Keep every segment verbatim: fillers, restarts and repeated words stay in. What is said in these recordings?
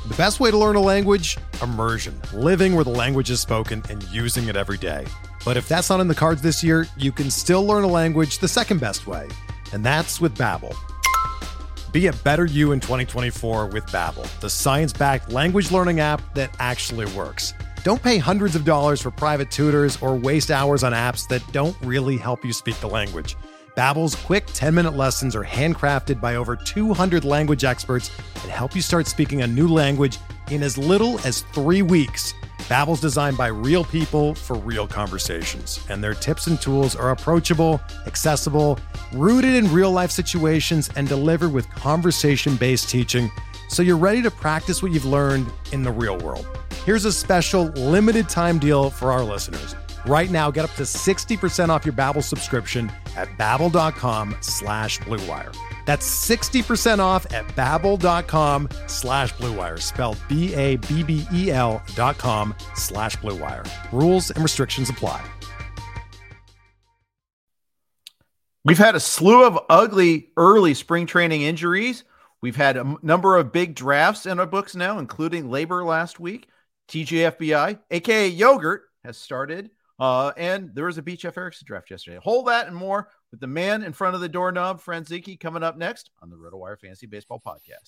The best way to learn a language? Immersion. Living where the language is spoken and using it every day. But if that's not in the cards this year, you can still learn a language the second best way, and that's with Babbel. Be a better you in twenty twenty-four with Babbel, the science-backed language learning app that actually works. Don't pay hundreds of dollars for private tutors or waste hours on apps that don't really help you speak the language. Babbel's quick ten-minute lessons are handcrafted by over two hundred language experts and help you start speaking a new language in as little as three weeks. Babbel's designed by real people for real conversations, and their tips and tools are approachable, accessible, rooted in real-life situations, and delivered with conversation-based teaching, so you're ready to practice what you've learned in the real world. Here's a special limited-time deal for our listeners. Right now, get up to sixty percent off your Babbel subscription at babbel.com slash Blue Wire. That's sixty percent off at babbel.com slash Blue Wire, spelled B A B B E L dot com slash Blue Wire. Rules and restrictions apply. We've had a slew of ugly early spring training injuries. We've had a number of big drafts in our books now, including Labor last week. T G F B I, a k a. Yogurt, has started. Uh, and there was a B. Jeff Erickson draft yesterday. Whole that and more with the man in front of the doorknob, Fred Zinke, coming up next on the RotoWire Fantasy Baseball Podcast.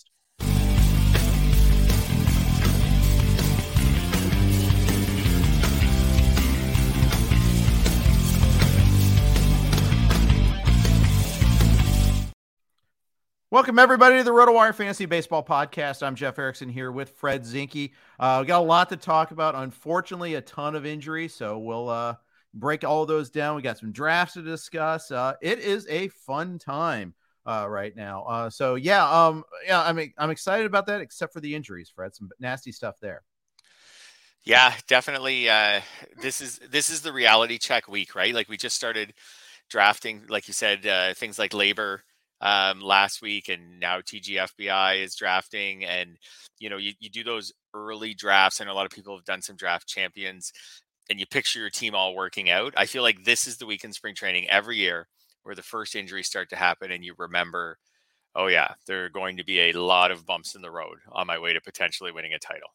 Welcome, everybody, to the RotoWire Fantasy Baseball Podcast. I'm Jeff Erickson here with Fred Zinke. Uh, we got a lot to talk about. Unfortunately, a ton of injuries, so we'll uh, break all of those down. We got some drafts to discuss. Uh, it is a fun time uh, right now. Uh, so, yeah, um, yeah, I'm I'm excited about that, except for the injuries, Fred. Some nasty stuff there. Yeah, definitely. Uh, this is this is the reality check week, right? Like we just started drafting, like you said, uh, things like Labor um last week, and now T G F B I is drafting, and you know you, you do those early drafts. I know a lot of people have done some draft champions, and you picture your team all working out. I feel like this is the week in spring training every year where the first injuries start to happen, and you remember, oh yeah, there are going to be a lot of bumps in the road on my way to potentially winning a title.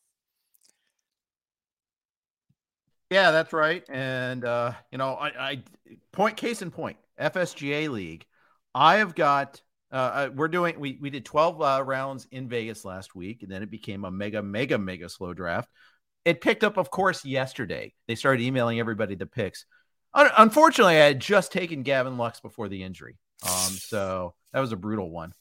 Yeah, that's right. And uh you know I, I point case in point, F S G A League, I have got, uh, we're doing, we, we did twelve uh, rounds in Vegas last week, and then it became a mega, mega, mega slow draft. It picked up, of course, yesterday. They started emailing everybody the picks. Un- unfortunately, I had just taken Gavin Lux before the injury. Um, so that was a brutal one.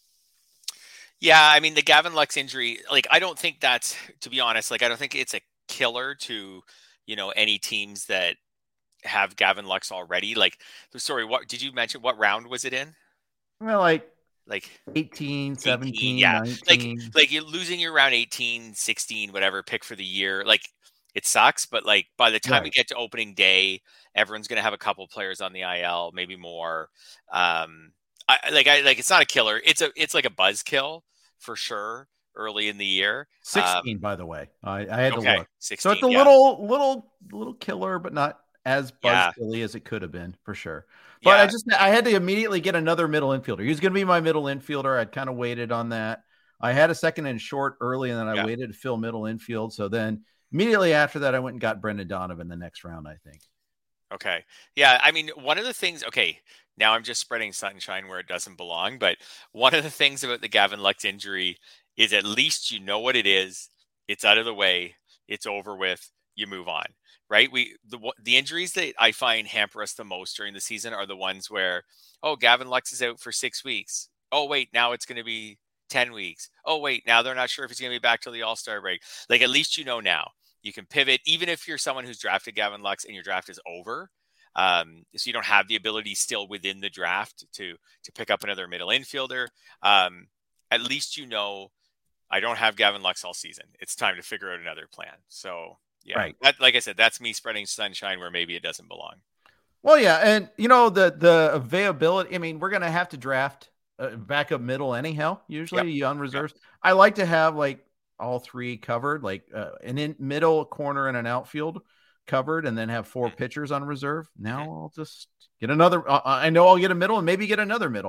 Yeah, I mean, the Gavin Lux injury, like, I don't think that's, to be honest, like, I don't think it's a killer to, you know, any teams that have Gavin Lux already. Like, sorry, what did you mention? What round was it in? Well, like, like eighteen, seventeen, eighteen, yeah. nineteen. Like, like you're losing your round eighteen, sixteen, whatever pick for the year. Like, it sucks, but like by the time right. we get to opening day, everyone's going to have a couple players on the I L, maybe more. Um, I like, I like, it's not a killer. It's a, it's like a buzzkill for sure. Early in the year, sixteen, um, by the way, I, I had okay, to look. sixteen, so it's a yeah. little, little, little killer, but not as buzzkilly yeah. as it could have been, for sure. But yeah. I just I had to immediately get another middle infielder. He was going to be my middle infielder. I'd kind of waited on that. I had a second and short early, and then I yeah. waited to fill middle infield. So then immediately after that, I went and got Brendan Donovan the next round, I think. Okay. Yeah. I mean, one of the things, okay, now I'm just spreading sunshine where it doesn't belong. But one of the things about the Gavin Lux injury is at least you know what it is. It's out of the way. It's over with. You move on. Right. We, the, the injuries that I find hamper us the most during the season are the ones where, oh, Gavin Lux is out for six weeks. Oh, wait, now it's going to be ten weeks. Oh, wait, now they're not sure if he's going to be back till the All-Star break. Like, at least you know now. You can pivot, even if you're someone who's drafted Gavin Lux and your draft is over. Um, so you don't have the ability still within the draft to, to pick up another middle infielder. Um, at least you know, I don't have Gavin Lux all season. It's time to figure out another plan. So, yeah, right. that, like I said, that's me spreading sunshine where maybe it doesn't belong. Well, yeah. And, you know, the the availability, I mean, we're going to have to draft a backup middle anyhow, usually yep. on reserves. Yep. I like to have, like, all three covered, like uh, an in middle, corner, and an outfield covered, and then have four pitchers on reserve. Now I'll just get another. Uh, I know I'll get a middle and maybe get another middle.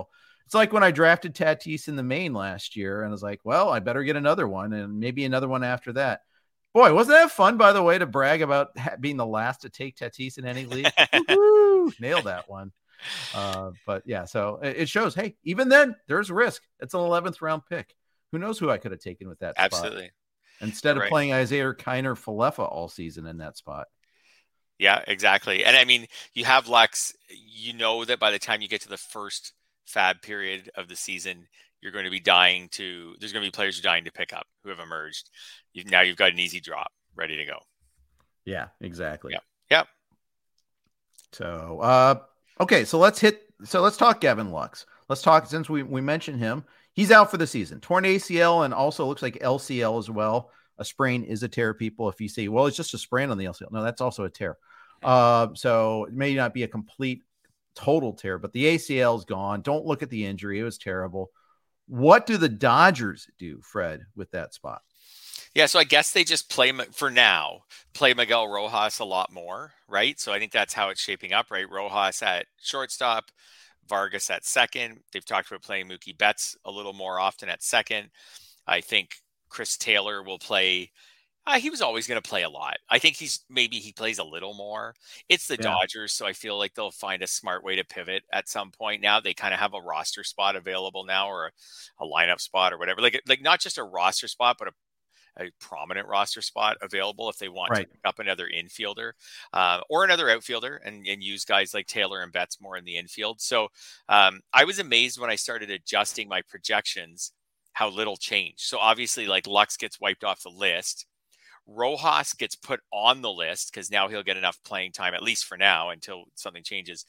It's like when I drafted Tatis in the main last year, and I was like, well, I better get another one, and maybe another one after that. Boy, wasn't that fun, by the way, to brag about being the last to take Tatis in any league? Woo-hoo! Nailed that one. Uh, but yeah, so it shows, hey, even then, there's risk. It's an eleventh round pick. Who knows who I could have taken with that spot? Absolutely. Instead You're of right. playing Isaiah Kiner Falefa all season in that spot. Yeah, exactly. And I mean, you have Lux, you know that by the time you get to the first fab period of the season, you're going to be dying to, there's going to be players who are dying to pick up who have emerged. You've, now you've got an easy drop ready to go. Yeah, exactly. Yeah. Yeah. So, uh, okay, so let's hit, so let's talk Gavin Lux. Let's talk, since we, we mentioned him, he's out for the season. Torn A C L and also looks like L C L as well. A sprain is a tear, people. If you say, well, it's just a sprain on the L C L. No, that's also a tear. Uh, so it may not be a complete total tear, but the A C L is gone. Don't look at the injury. It was terrible. What do the Dodgers do, Fred, with that spot? Yeah, so I guess they just play, for now, play Miguel Rojas a lot more, right? So I think that's how it's shaping up, right? Rojas at shortstop, Vargas at second. They've talked about playing Mookie Betts a little more often at second. I think Chris Taylor will play. Uh, he was always going to play a lot. I think he's maybe he plays a little more. It's the Yeah. Dodgers, so I feel like they'll find a smart way to pivot at some point. Now they kind of have a roster spot available now, or a, a lineup spot, or whatever. Like like not just a roster spot, but a a prominent roster spot available if they want Right. to pick up another infielder uh, or another outfielder and, and use guys like Taylor and Betts more in the infield. So um, I was amazed when I started adjusting my projections, how little changed. So obviously like Lux gets wiped off the list. Rojas gets put on the list because now he'll get enough playing time, at least for now, until something changes,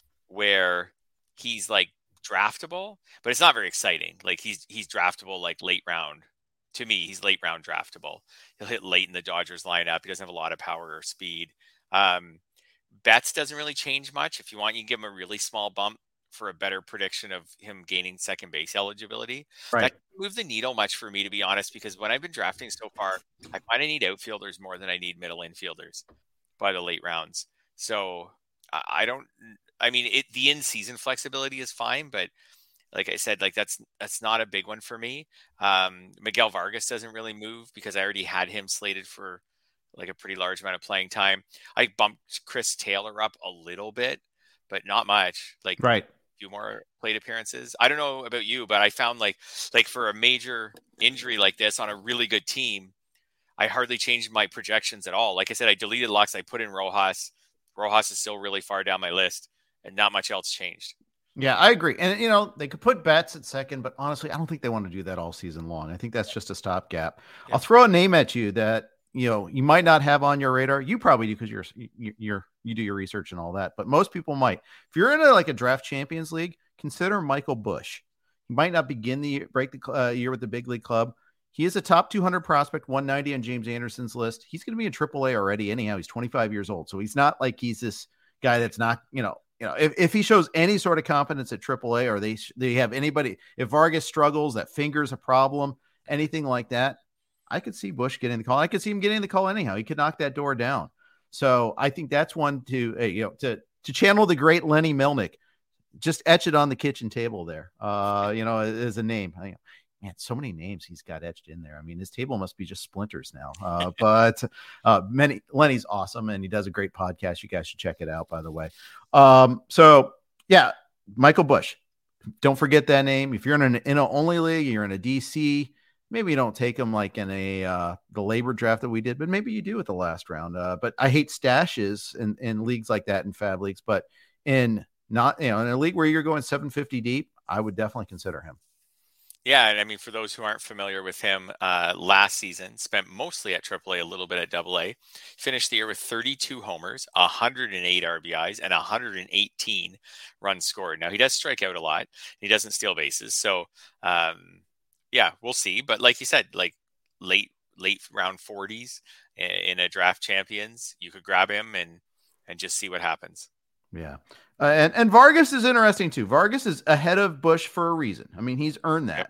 where he's like draftable, but it's not very exciting. Like he's, he's draftable, like late round. To me, he's late round draftable. He'll hit late in the Dodgers lineup. He doesn't have a lot of power or speed. Um, Betts doesn't really change much. If you want, you can give him a really small bump for a better prediction of him gaining second base eligibility. Right. That doesn't move the needle much for me, to be honest, because when I've been drafting so far, I find I need outfielders more than I need middle infielders by the late rounds. So I don't, I mean, it, the in-season flexibility is fine, but like I said, like that's that's not a big one for me. Um, Miguel Vargas doesn't really move because I already had him slated for like a pretty large amount of playing time. I bumped Chris Taylor up a little bit, but not much. Like Right. a few more plate appearances. I don't know about you, but I found like like for a major injury like this on a really good team, I hardly changed my projections at all. Like I said, I deleted Lux. I put in Rojas. Rojas is still really far down my list, and not much else changed. Yeah, I agree. And, you know, they could put Betts at second, but honestly, I don't think they want to do that all season long. I think that's just a stopgap. Yeah. I'll throw a name at you that, you know, you might not have on your radar. You probably do because you're, you- you're, you do your research and all that, but most people might. If you're in a, like a draft champions league, consider Michael Busch. He might not begin the year, break the uh, year with the big league club. He is a top two hundred prospect, one ninety on James Anderson's list. He's going to be in triple A already anyhow. He's twenty-five years old. So he's not like he's this guy that's not, you know, You know, if, if he shows any sort of confidence at triple A, or they they have anybody, if Vargas struggles, that finger's a problem, anything like that, I could see Busch getting the call. I could see him getting the call anyhow. He could knock that door down. So I think that's one to uh, you know to to channel the great Lenny Melnick. Just etch it on the kitchen table there. Uh, you know, as a name. I, man, so many names he's got etched in there. I mean, his table must be just splinters now. Uh, but uh, many Lenny's awesome, and he does a great podcast. You guys should check it out, by the way. Um, so yeah, Michael Busch. Don't forget that name. If you're in an in a only league, you're in a D C. Maybe you don't take him like in a uh, the labor draft that we did, but maybe you do at the last round. Uh, but I hate stashes in, in leagues like that, in fab leagues. But in not you know in a league where you're going seven fifty deep, I would definitely consider him. Yeah, and I mean, for those who aren't familiar with him, uh, last season spent mostly at triple A, a little bit at double A. Finished the year with thirty-two homers, one hundred eight R B Is, and one hundred eighteen runs scored. Now, he does strike out a lot. He doesn't steal bases. So, um, yeah, we'll see. But like you said, like late late round forties in a draft champions, you could grab him and and just see what happens. Yeah. Uh, and, and Vargas is interesting too. Vargas is ahead of Busch for a reason. I mean, he's earned that. Yep.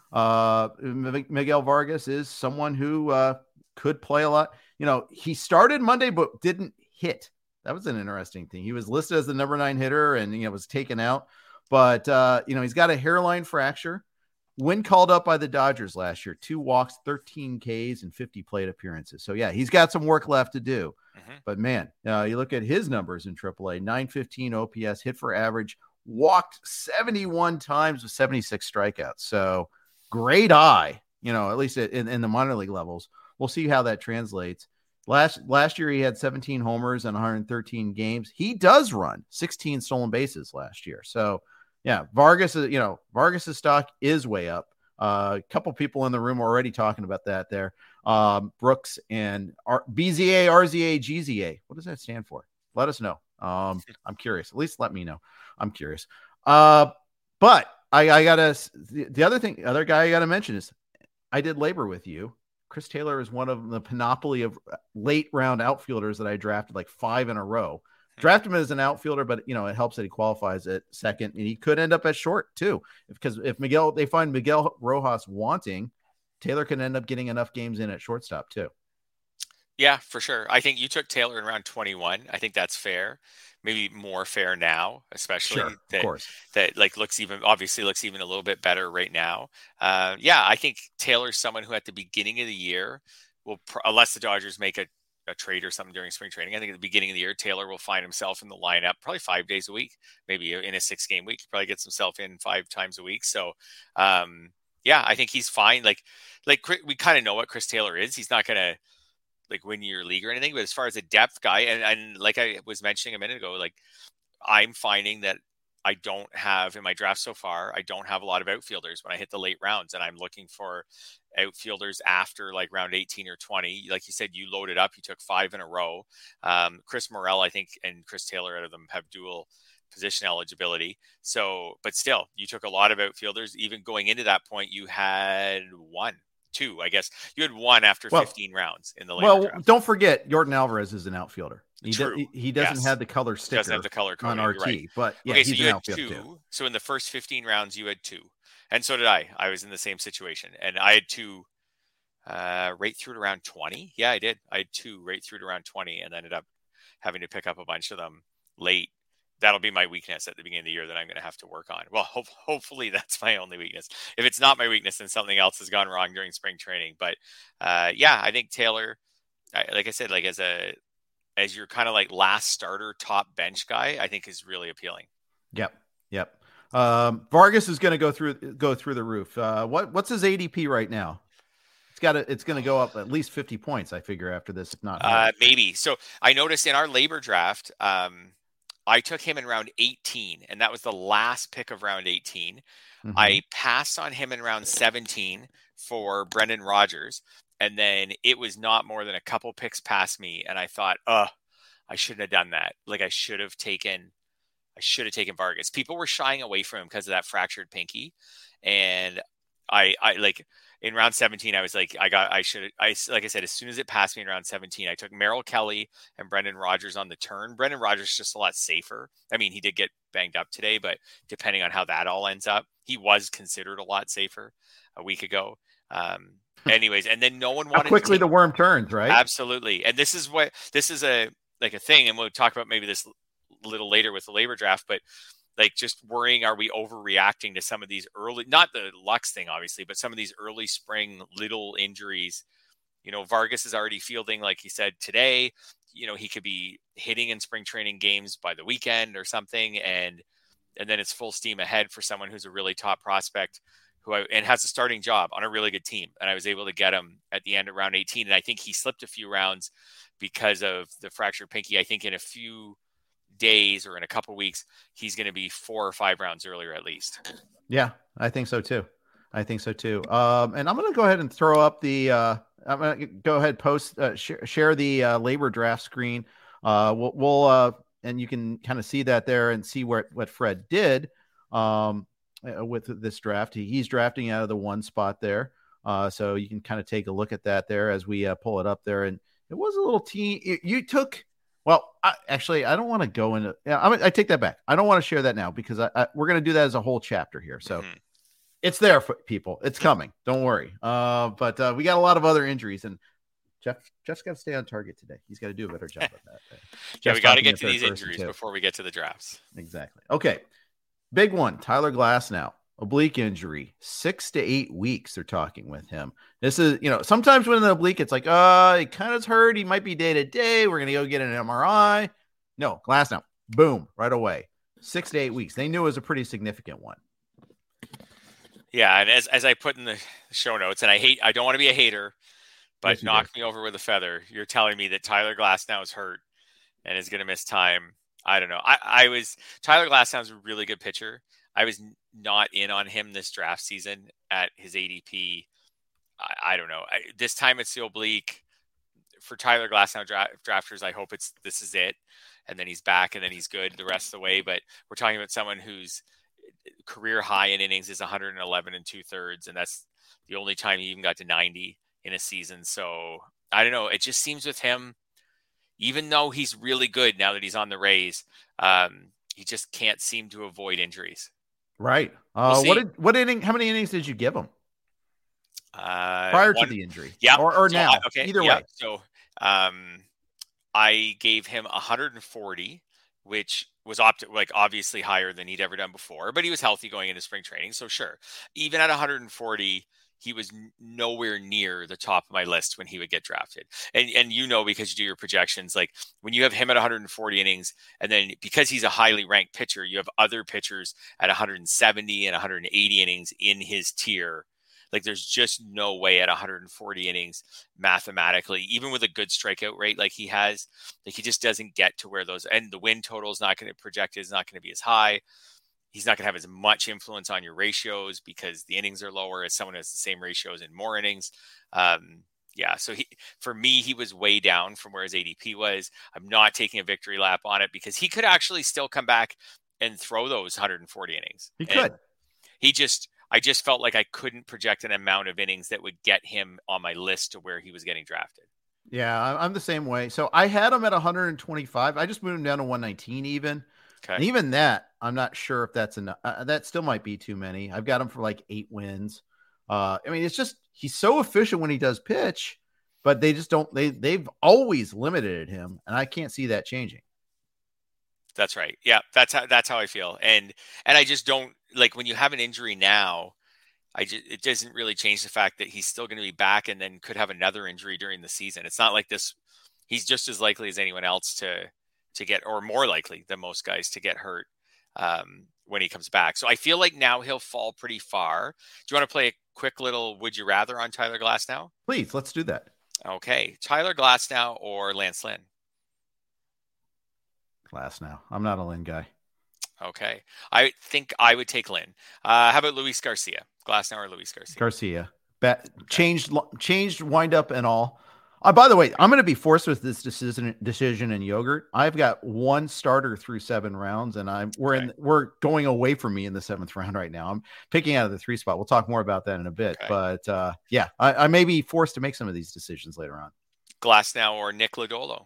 Uh, Miguel Vargas is someone who uh, could play a lot. You know, he started Monday, but didn't hit. That was an interesting thing. He was listed as the number nine hitter and, you know, was taken out. but uh, you know, he's got a hairline fracture. When called up by the Dodgers last year, two walks, thirteen Ks, and fifty plate appearances. So, yeah, he's got some work left to do. Mm-hmm. But, man, uh, you look at his numbers in triple A, nine fifteen O P S, hit for average, walked seventy-one times with seventy-six strikeouts. So, great eye, you know, at least in, in the minor league levels. We'll see how that translates. Last last year, he had seventeen homers in one hundred thirteen games. He does run sixteen stolen bases last year. So, yeah, Vargas, you know, Vargas's stock is way up. Uh, a couple people in the room are already talking about that there. Um, Brooks and R- B Z A, R Z A, G Z A. What does that stand for? Let us know. Um, I'm curious. At least let me know. I'm curious. Uh, but I, I gotta, the, the other thing, other guy I gotta mention is I did labor with you. Chris Taylor is one of the panoply of late round outfielders that I drafted like five in a row. Draft him as an outfielder, but you know, it helps that he qualifies at second, and he could end up at short too. Because if Miguel, they find Miguel Rojas wanting, Taylor can end up getting enough games in at shortstop too. Yeah, for sure. I think you took Taylor in round twenty-one. I think that's fair. Maybe more fair now, especially sure, that, of course. that like looks even obviously looks even a little bit better right now. Uh, yeah, I think Taylor's someone who at the beginning of the year will, unless the Dodgers make a a trade or something during spring training. I think at the beginning of the year, Taylor will find himself in the lineup probably five days a week, maybe in a six game week. He probably gets himself in five times a week. So, um, yeah, I think he's fine. Like, like we kind of know what Chris Taylor is. He's not going to like win your league or anything, but as far as a depth guy, and, and like I was mentioning a minute ago, like I'm finding that I don't have in my draft so far, I don't have a lot of outfielders when I hit the late rounds, and I'm looking for outfielders after like round eighteen or twenty. Like you said, you loaded up, you took five in a row. Um, Chris Morel, I think, and Chris Taylor out of them have dual position eligibility. So, but still, you took a lot of outfielders. Even going into that point, you had one, two, I guess. You had one after well, fifteen rounds in the later Well, draft. Don't forget, Yordan Alvarez is an outfielder. He, True. Do, he doesn't yes. have the color sticker doesn't have the color on R T, right. but yeah, okay, he's so you an had two. Too. So in the first fifteen rounds, you had two. And so did I. I was in the same situation. And I had two uh, right through to round twenty. Yeah, I did. I had two right through to round twenty and ended up having to pick up a bunch of them late. That'll be my weakness at the beginning of the year that I'm going to have to work on. Well, ho- hopefully that's my only weakness. If it's not my weakness, then something else has gone wrong during spring training. But uh, yeah, I think Taylor, I, like I said, like as a, as your kind of like last starter, top bench guy, I think is really appealing. Yep. Yep. Um, Vargas is going to go through, go through the roof. Uh, what, what's his A D P right now? It's got to, it's going to go up at least fifty points. I figure after this, if not, uh, maybe. So I noticed in our labor draft, um, I took him in round eighteen, and that was the last pick of round eighteen. Mm-hmm. I passed on him in round seventeen for Brendan Rodgers, and then it was not more than a couple picks past me, and I thought, oh, I shouldn't have done that. Like I should have taken, I should have taken Vargas. People were shying away from him because of that fractured pinky, and I, I like in round seventeen, I was like, I got, I should, I like I said, as soon as it passed me in round seventeen, I took Merrill Kelly and Brendan Rodgers on the turn. Brendan Rodgers is just a lot safer. I mean, he did get banged up today, but depending on how that all ends up, he was considered a lot safer a week ago. Um, anyways, and then no one wanted how quickly to take, the worm turns, right? Absolutely, and this is what this is a like a thing, and we'll talk about maybe this a little later with the labor draft, but. Like just worrying, are we overreacting to some of these early, not the Lux thing, obviously, but some of these early spring little injuries. You know, Vargas is already fielding, like he said today, you know, he could be hitting in spring training games by the weekend or something. And, and then it's full steam ahead for someone who's a really top prospect who I, and has a starting job on a really good team. And I was able to get him at the end of round eighteen. And I think he slipped a few rounds because of the fractured pinky. I think in a few days or in a couple weeks, he's going to be four or five rounds earlier at least. Yeah, I think so too. I think so too. Um, and I'm going to go ahead and throw up the, uh, I'm going to go ahead, post, uh, sh- share the uh, labor draft screen. Uh, we'll, we'll uh, and you can kind of see that there and see where, what Fred did um, with this draft. He, he's drafting out of the one spot there. Uh, so you can kind of take a look at that there as we uh, pull it up there. And it was a little team. You took, Well, I, actually, I don't want to go into. Yeah, I, I take that back. I don't want to share that now because I, I, we're going to do that as a whole chapter here. So mm-hmm. It's there for people. It's coming. Don't worry. Uh, but uh, we got a lot of other injuries, and Jeff Jeff's got to stay on target today. He's got to do a better job of that. Yeah, we got to get to these injuries before we get to the drafts. Exactly. Okay. Big one, Tyler Glasnow, oblique injury, six to eight weeks. They're talking with him. This is, you know, sometimes when the oblique, it's like, uh, it kind of hurt. He might be day to day. We're gonna go get an M R I. No, Glasnow, boom, right away. Six to eight weeks. They knew it was a pretty significant one. Yeah, and as as I put in the show notes, and I hate, I don't want to be a hater, but Yes, you knock do. me over with a feather. You're telling me that Tyler Glasnow is hurt and is going to miss time. I don't know. I, I was Tyler Glasnow is a really good pitcher. I was not in on him this draft season at his A D P. I, I don't know. I, this time it's the oblique for Tyler Glasnow dra- drafters. I hope it's this is it, and then he's back, and then he's good the rest of the way. But we're talking about someone whose career high in innings is one hundred eleven and two thirds, and that's the only time he even got to ninety in a season. So I don't know. It just seems with him, even though he's really good now that he's on the Rays, um, he just can't seem to avoid injuries. Right. Uh, We'll what see. did what inning? How many innings did you give him Uh, prior one- to the injury? Yeah. Or, or So now? I- okay. Either yeah. way. So um, I gave him one hundred forty, which was opt- like obviously higher than he'd ever done before, but he was healthy going into spring training. So sure, even at one hundred forty, he was n- nowhere near the top of my list when he would get drafted. And and you know, because you do your projections, like when you have him at one hundred forty innings, and then because he's a highly ranked pitcher, you have other pitchers at one hundred seventy and one hundred eighty innings in his tier. Like there's just no way at one hundred forty innings mathematically, even with a good strikeout rate like he has, like he just doesn't get to where those, and the win total is not going to project is not going to be as high. He's not going to have as much influence on your ratios because the innings are lower as someone who has the same ratios in more innings. Um, yeah. So he, for me, he was way down from where his A D P was. I'm not taking a victory lap on it because he could actually still come back and throw those one hundred forty innings. He And could. He just, I just felt like I couldn't project an amount of innings that would get him on my list to where he was getting drafted. Yeah, I- I'm the same way. So I had him at one hundred twenty-five. I just moved him down to one nineteen even. Okay. And even that, I'm not sure if that's enough. Uh, that still might be too many. I've got him for like eight wins. Uh, I mean, it's just he's so efficient when he does pitch, but they just don't. They they've always limited him, and I can't see that changing. That's right. Yeah, that's how that's how I feel. And and I just don't like when you have an injury now, I just it doesn't really change the fact that he's still going to be back and then could have another injury during the season. It's not like this he's just as likely as anyone else to to get, or more likely than most guys to get hurt um, when he comes back. So I feel like now he'll fall pretty far. Do you want to play a quick little would you rather on Tyler Glasnow? Please, let's do that. Okay. Tyler Glasnow or Lance Lynn? Glasnow. I'm not a Lynn guy. Okay. I think I would take Lynn. Uh, how about Luis Garcia? Glasnow or Luis Garcia? Garcia. Ba- changed changed wind up and all. Uh, by the way, I'm going to be forced with this decision decision in yogurt. I've got one starter through seven rounds, and I'm we're Okay. in we're going away from me in the seventh round right now. I'm picking out of the three spot. We'll talk more about that in a bit. Okay. But uh, yeah, I, I may be forced to make some of these decisions later on. Glasnow or Nick Lodolo?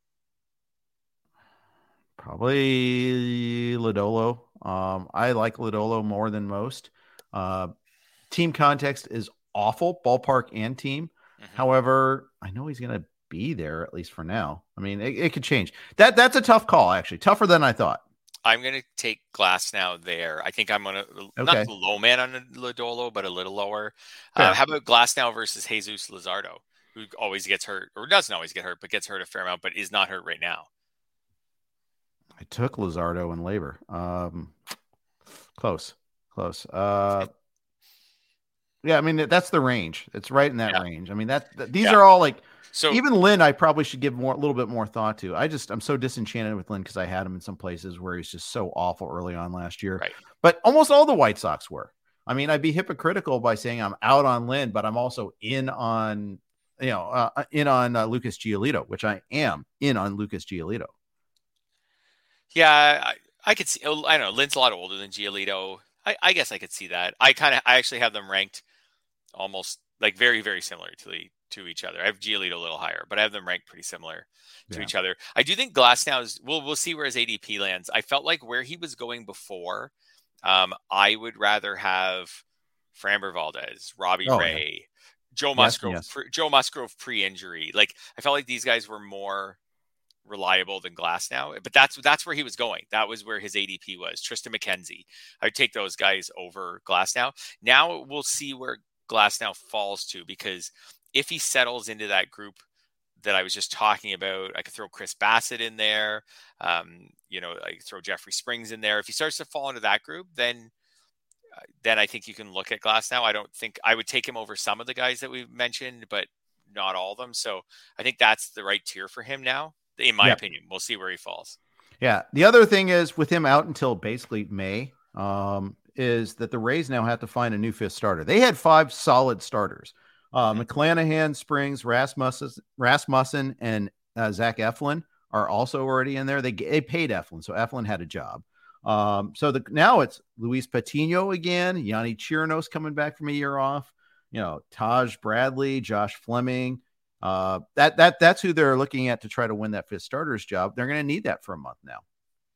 Probably Lodolo. Um, I like Lodolo more than most. Uh, team context is awful, ballpark and team. Mhm. However, I know he's going to be there at least for now. I mean, it, it could change. That that's a tough call, actually, tougher than I thought. I'm going to take Glasnow there. I think I'm going to Okay. not the low man on Lodolo, but a little lower. Fair. Uh, how about Glasnow versus Jesus Luzardo, who always gets hurt, or doesn't always get hurt, but gets hurt a fair amount, but is not hurt right now? I took Luzardo and Labor. Um, close, close. Uh, yeah, I mean that's the range. It's right in that Yeah. range. I mean that, that these Yeah. are all like. So Even Lynn, I probably should give more a little bit more thought to. I just I'm so disenchanted with Lynn because I had him in some places where he's just so awful early on last year. Right. But almost all the White Sox were. I mean, I'd be hypocritical by saying I'm out on Lynn, but I'm also in on you know uh, in on uh, Lucas Giolito, which I am in on Lucas Giolito. yeah, I, I could see. I don't know. Lynn's a lot older than Giolito. I, I guess I could see that. I kind of I actually have them ranked almost like very very similar to the, to each other. I have Giolito a little higher, but I have them ranked pretty similar to Yeah. each other. I do think Glasnow is. We'll we'll see where his A D P lands. I felt like where he was going before. Um, I would rather have Framber Valdez, Robbie Oh, Ray, Joe Yes, Musgrove, yes. pre, Joe Musgrove pre-injury. Like I felt like these guys were more reliable than Glasnow, but that's that's where he was going. That was where his A D P was. Tristan McKenzie. I'd take those guys over Glasnow. Now we'll see where Glasnow falls to, because if he settles into that group that I was just talking about, I could throw Chris Bassett in there. Um, you know, I could throw Jeffrey Springs in there. If he starts to fall into that group, then then I think you can look at Glasnow. I don't think I would take him over some of the guys that we've mentioned, but not all of them. So I think that's the right tier for him now, in my Yep. opinion. We'll see where he falls. Yeah. The other thing is, with him out until basically May, um, is that the Rays now have to find a new fifth starter. They had five solid starters. Uh, Mm-hmm. McClanahan, Springs, Rasmussen, Rasmussen and uh, Zach Eflin are also already in there. They, they paid Eflin, so Eflin had a job. Um, so the, now it's Luis Patino again. Yanni Chirinos coming back from a year off. You know, Taj Bradley, Josh Fleming. Uh, that that that's who they're looking at to try to win that fifth starter's job. They're going to need that for a month now.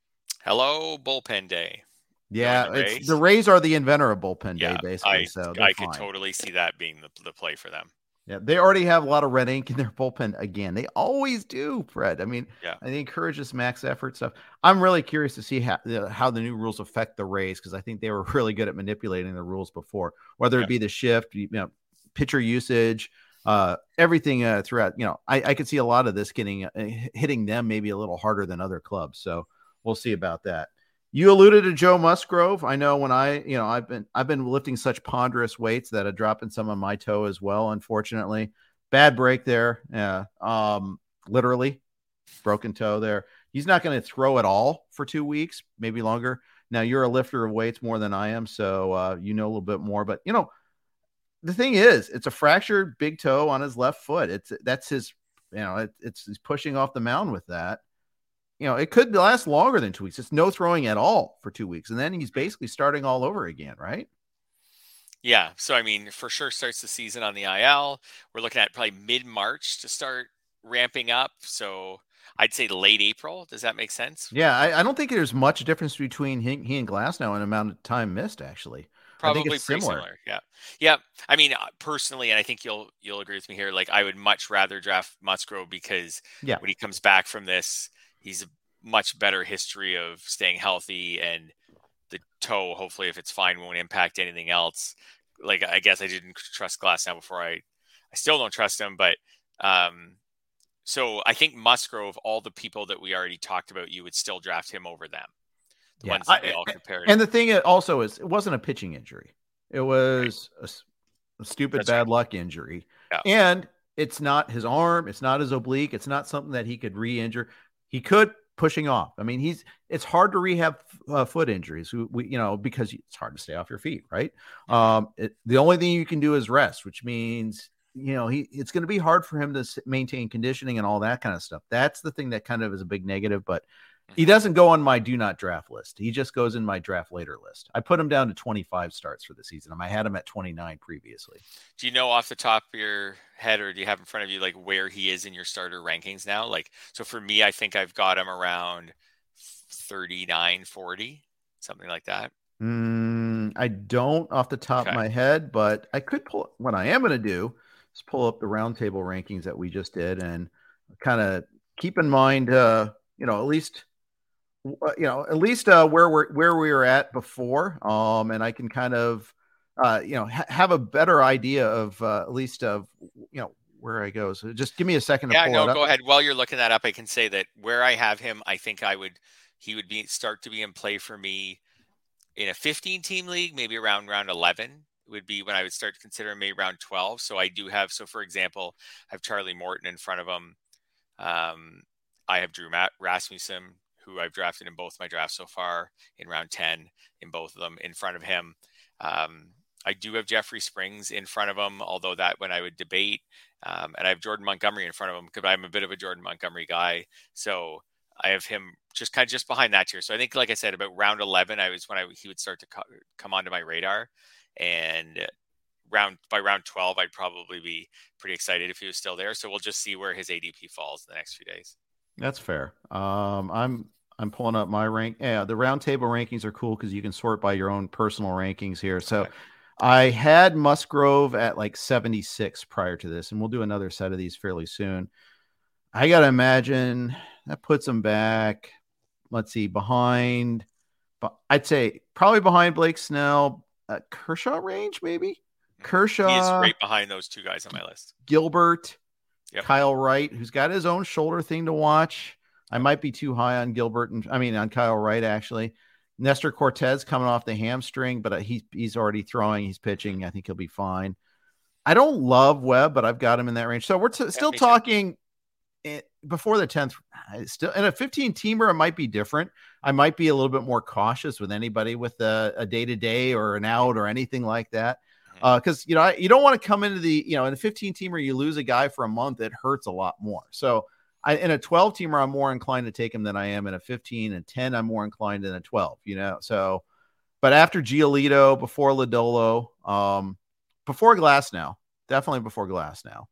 Hello, bullpen day. Yeah, the it's, Rays? the Rays are the inventor of bullpen Yeah, day, basically. I, so they're I could fine. totally see that being the, the play for them. Yeah, they already have a lot of red ink in their bullpen again. They always do, Fred. I mean, Yeah. I encourage this max effort stuff. I'm really curious to see how, how the new rules affect the Rays, because I think they were really good at manipulating the rules before, whether Yeah. it be the shift, you know, pitcher usage, uh, everything uh, throughout. You know, I, I could see a lot of this getting uh, hitting them maybe a little harder than other clubs. So we'll see about that. You alluded to Joe Musgrove. I know when I, you know, I've been I've been lifting such ponderous weights that are dropping some on my toe as well. Unfortunately, bad break there. Yeah, um, literally broken toe there. He's not going to throw at all for two weeks, maybe longer. Now you're a lifter of weights more than I am, so uh, you know a little bit more. But you know, the thing is, it's a fractured big toe on his left foot. It's that's his, you know, it, it's he's pushing off the mound with that. You know, it could last longer than two weeks. It's no throwing at all for two weeks. And then he's basically starting all over again, right? Yeah. So, I mean, for sure starts the season on the I L. We're looking at probably mid-March to start ramping up. So I'd say late April. Does that make sense? Yeah. I, I don't think there's much difference between he, he and Glasnow in amount of time missed, actually. Probably I think it's pretty similar. similar. Yeah. Yeah. I mean, personally, and I think you'll, you'll agree with me here. Like, I would much rather draft Musgrove because yeah. when he comes back from this, he's a much better history of staying healthy, and the toe, hopefully, if it's fine, won't impact anything else. Like, I guess I didn't trust Glasnow before. I, I still don't trust him, but, um, so I think Musgrove, all the people that we already talked about, you would still draft him over them. The yeah. ones that I, we all compared. And the thing also is, it wasn't a pitching injury. It was right. a, a stupid That's bad right. luck injury. Yeah. And it's not his arm. It's not his oblique. It's not something that he could re-injure. He could, pushing off. I mean, he's, it's hard to rehab uh, foot injuries, we, we, you know, because it's hard to stay off your feet. Right. Um, it, the only thing you can do is rest, which means, you know, he, it's going to be hard for him to maintain conditioning and all that kind of stuff. That's the thing that kind of is a big negative, but he doesn't go on my do not draft list. He just goes in my draft later list. I put him down to twenty-five starts for the season. I had him at twenty-nine previously. Do you know off the top of your head, or do you have in front of you, like where he is in your starter rankings now? Like, so for me, I think I've got him around thirty-nine, forty, something like that. Mm, I don't off the top okay. of my head, but I could pull, what I am going to do is pull up the roundtable rankings that we just did and kind of keep in mind, uh, you know, at least, you know, at least uh, where we're where we were at before, um, and I can kind of, uh, you know, ha- have a better idea of uh, at least of, you know, where I go. So just give me a second. To yeah, pull no, it up. Go ahead. While you're looking that up, I can say that where I have him, I think I would, he would be start to be in play for me in a fifteen team league, maybe around round eleven would be when I would start to consider maybe around twelve. So I do have, so for example, I have Charlie Morton in front of him. Um, I have Drew Matt Rasmussen, who I've drafted in both my drafts so far in round ten, in both of them in front of him. Um, I do have Jeffrey Springs in front of him, although that one I would debate. Um, and I have Jordan Montgomery in front of him because I'm a bit of a Jordan Montgomery guy. So I have him just kind of just behind that tier. So I think, like I said, about round eleven, I was when I, he would start to co- come onto my radar, and round by round twelve, I'd probably be pretty excited if he was still there. So we'll just see where his A D P falls in the next few days. That's fair. Um, I'm I'm pulling up my rank. Yeah, the round table rankings are cool because you can sort by your own personal rankings here. So okay. I had Musgrove at like seventy-six prior to this, and we'll do another set of these fairly soon. I got to imagine that puts him back. Let's see, behind, but I'd say probably behind Blake Snell, uh, Kershaw range, maybe. Kershaw. He is right behind those two guys on my list. Gilbert, yep. Kyle Wright, who's got his own shoulder thing to watch. I might be too high on Gilbert, and I mean on Kyle Wright actually. Nestor Cortez coming off the hamstring, but he he's already throwing, he's pitching. I think he'll be fine. I don't love Webb, but I've got him in that range. So we're t- yeah, still talking it, before the tenth. Still in a fifteen teamer, it might be different. I might be a little bit more cautious with anybody with a, a day-to-day or an out or anything like that. Because, uh, you know, I, you don't want to come into the, you know, in a fifteen teamer, you lose a guy for a month, it hurts a lot more. So I, in a twelve teamer, I'm more inclined to take him than I am in a fifteen, and ten, I'm more inclined than a twelve, you know? So, but after Giolito, before Lodolo, um, before Glasnow, definitely before Glasnow.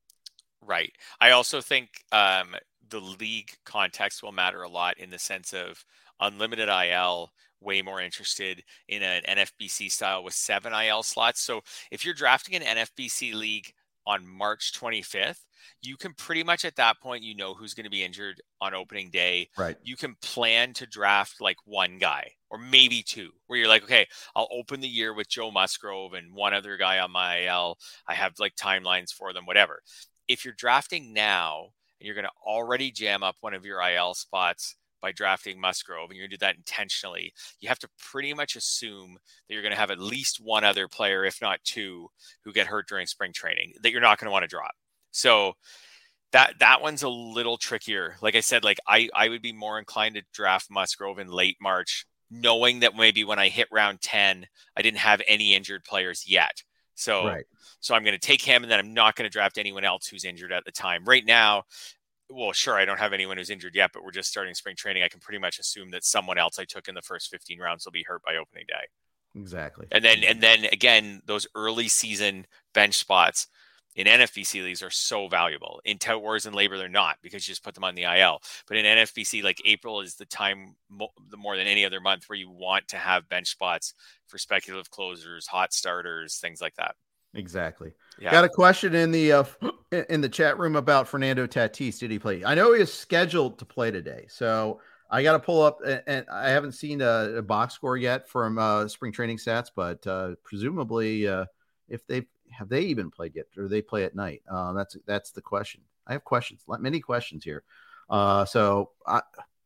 Right. I also think um, the league context will matter a lot in the sense of unlimited I L, way more interested in an N F B C style with seven I L slots. So if you're drafting an N F B C league on March twenty-fifth, you can pretty much at that point, you know who's going to be injured on opening day. Right. You can plan to draft like one guy or maybe two, where you're like, okay, I'll open the year with Joe Musgrove and one other guy on my I L. I have like timelines for them, whatever. If you're drafting now and you're going to already jam up one of your I L spots by drafting Musgrove, and you're going to do that intentionally, you have to pretty much assume that you're going to have at least one other player, if not two, who get hurt during spring training that you're not going to want to drop. So that that one's a little trickier. Like I said, like I, I would be more inclined to draft Musgrove in late March, knowing that maybe when I hit round ten, I didn't have any injured players yet. So, right. so I'm going to take him, and then I'm not going to draft anyone else who's injured at the time. Right now, well, sure, I don't have anyone who's injured yet, but we're just starting spring training. I can pretty much assume that someone else I took in the first fifteen rounds will be hurt by opening day. Exactly. And then, and then again, those early season bench spots in N F B C leagues are so valuable. In Tout Wars and Labor, they're not, because you just put them on the I L. But in N F B C, like April is the time mo- the more than any other month where you want to have bench spots for speculative closers, hot starters, things like that. Exactly. Yeah. Got a question in the uh, in the chat room about Fernando Tatis. Did he play? I know he is scheduled to play today, so I got to pull up, and, and I haven't seen a, a box score yet from uh, spring training stats, but uh, presumably, uh, if they have they even played yet, or they play at night? Uh, that's that's the question. I have questions, many questions here. Uh, so I,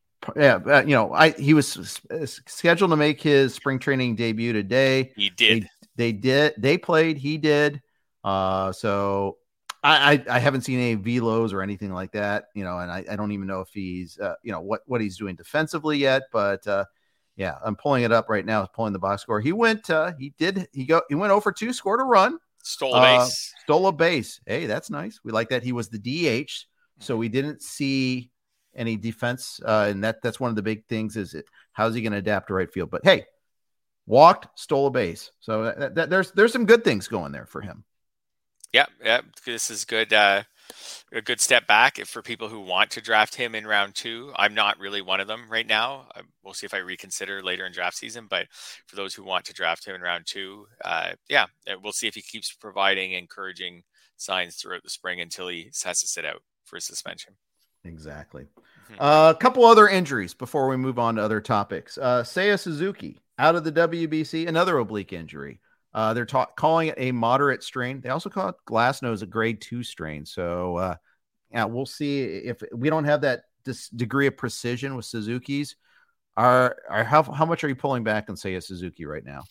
yeah, you know, I he was scheduled to make his spring training debut today. He did. They, They did. They played. He did. Uh, so I, I I haven't seen any velos or anything like that. You know, and I, I don't even know if he's uh, you know what what he's doing defensively yet. But uh, yeah, I'm pulling it up right now. Pulling the box score. He went. Uh, he did. He go. He went over two. Scored a run. Stole a base. Uh, stole a base. Hey, that's nice. We like that. He was the D H, so we didn't see any defense. Uh, and that that's one of the big things. Is it how's he going to adapt to right field? But hey. Walked, stole a base. So that, that, there's there's some good things going there for him. Yeah, yeah. This is good. Uh, a good step back for people who want to draft him in round two. I'm not really one of them right now. We'll see if I reconsider later in draft season. But for those who want to draft him in round two, uh, yeah, we'll see if he keeps providing encouraging signs throughout the spring until he has to sit out for suspension. Exactly. Mm-hmm. Uh, a couple other injuries before we move on to other topics. Uh, Seiya Suzuki. Out of the W B C, another oblique injury. Uh, they're ta- calling it a moderate strain. They also call it Glasnow's a grade two strain. So, uh, yeah, we'll see if we don't have that this degree of precision with Suzuki's. Are, are how how much are you pulling back on Seiya Suzuki right now?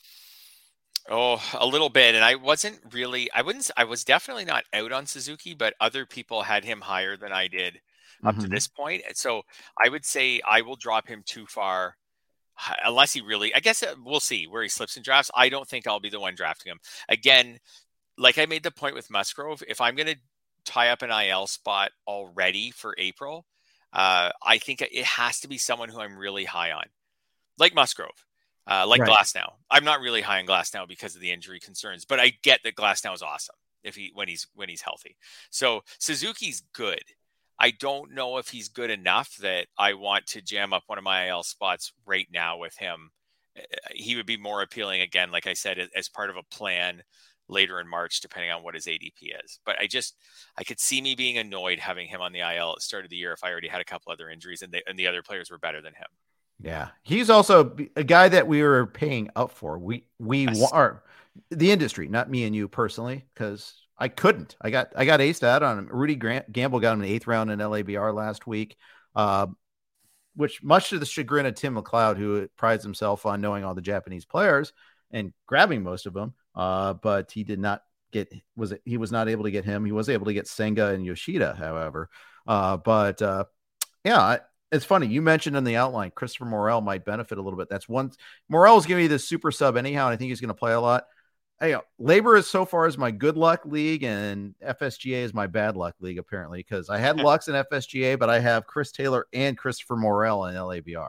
Oh, a little bit. And I wasn't really. I wouldn't. I was definitely not out on Suzuki, but other people had him higher than I did up mm-hmm. to this point. And so I would say I will drop him too far. Unless he really, I guess we'll see where he slips in drafts. I don't think I'll be the one drafting him. Again, like I made the point with Musgrove, if I'm going to tie up an I L spot already for April, uh, I think it has to be someone who I'm really high on. Like Musgrove, uh, like right. Glasnow. I'm not really high on Glasnow because of the injury concerns, but I get that Glasnow is awesome if he when he's when he's healthy. So Suzuki's good. I don't know if he's good enough that I want to jam up one of my I L spots right now with him. He would be more appealing, again, like I said, as part of a plan later in March, depending on what his A D P is. But I just, I could see me being annoyed having him on the I L at the start of the year if I already had a couple other injuries and, they, and the other players were better than him. Yeah, he's also a guy that we were paying up for. We we Yes. are the industry, not me and you personally, because I couldn't. I got I got aced out on him. Rudy Grant, Gamble got him in the eighth round in L A B R last week, uh, which much to the chagrin of Tim McLeod, who prides himself on knowing all the Japanese players and grabbing most of them, uh, but he did not get was it he was not able to get him. He was able to get Senga and Yoshida, however. Uh, but uh, yeah. I, It's funny. You mentioned in the outline, Christopher Morel might benefit a little bit. That's one. Morel is giving me this super sub anyhow, and I think he's going to play a lot. Hey, Labor is so far as my good luck league, and F S G A is my bad luck league, apparently, because I had Lux in F S G A, but I have Chris Taylor and Christopher Morel in L A B R.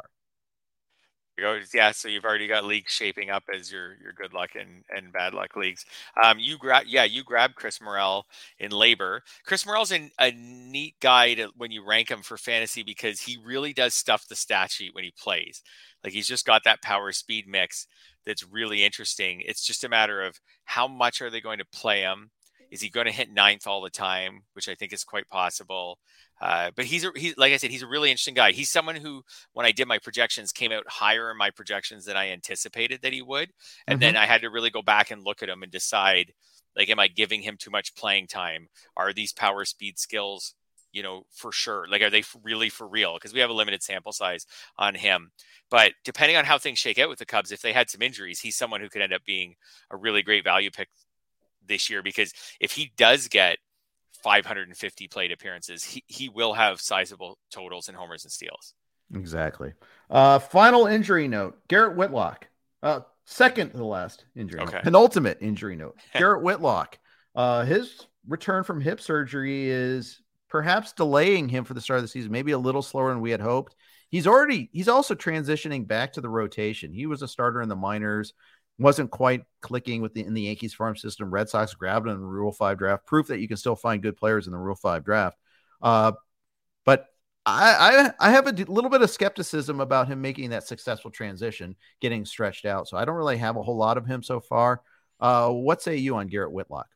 Yeah, so you've already got leagues shaping up as your your good luck and, and bad luck leagues. Um, you grab yeah, you grab Chris Morel in Labor. Chris Morel's in a neat guy to, when you rank him for fantasy, because he really does stuff the stat sheet when he plays. Like, he's just got that power speed mix that's really interesting. It's just a matter of how much are they going to play him? Is he going to hit ninth all the time, which I think is quite possible. Uh, but he's a, he, like I said, he's a really interesting guy. He's someone who, when I did my projections, came out higher in my projections than I anticipated that he would. And mm-hmm. then I had to really go back and look at him and decide, like, am I giving him too much playing time? Are these power speed skills, you know, for sure? Like, are they really for real? Because we have a limited sample size on him. But depending on how things shake out with the Cubs, if they had some injuries, he's someone who could end up being a really great value pick this year, because if he does get five hundred fifty plate appearances, he, he will have sizable totals in homers and steals. Exactly. Uh, final injury note, Garrett Whitlock, uh, second to the last injury okay. note, penultimate injury note, Garrett Whitlock. Uh, his return from hip surgery is perhaps delaying him for the start of the season, maybe a little slower than we had hoped. He's already, he's also transitioning back to the rotation. He was a starter in the minors, wasn't quite clicking with the in the Yankees farm system. Red Sox grabbed him in the Rule five draft. Proof that you can still find good players in the Rule five draft. Uh, but I, I I have a d- little bit of skepticism about him making that successful transition, getting stretched out. So I don't really have a whole lot of him so far. Uh, what say you on Garrett Whitlock?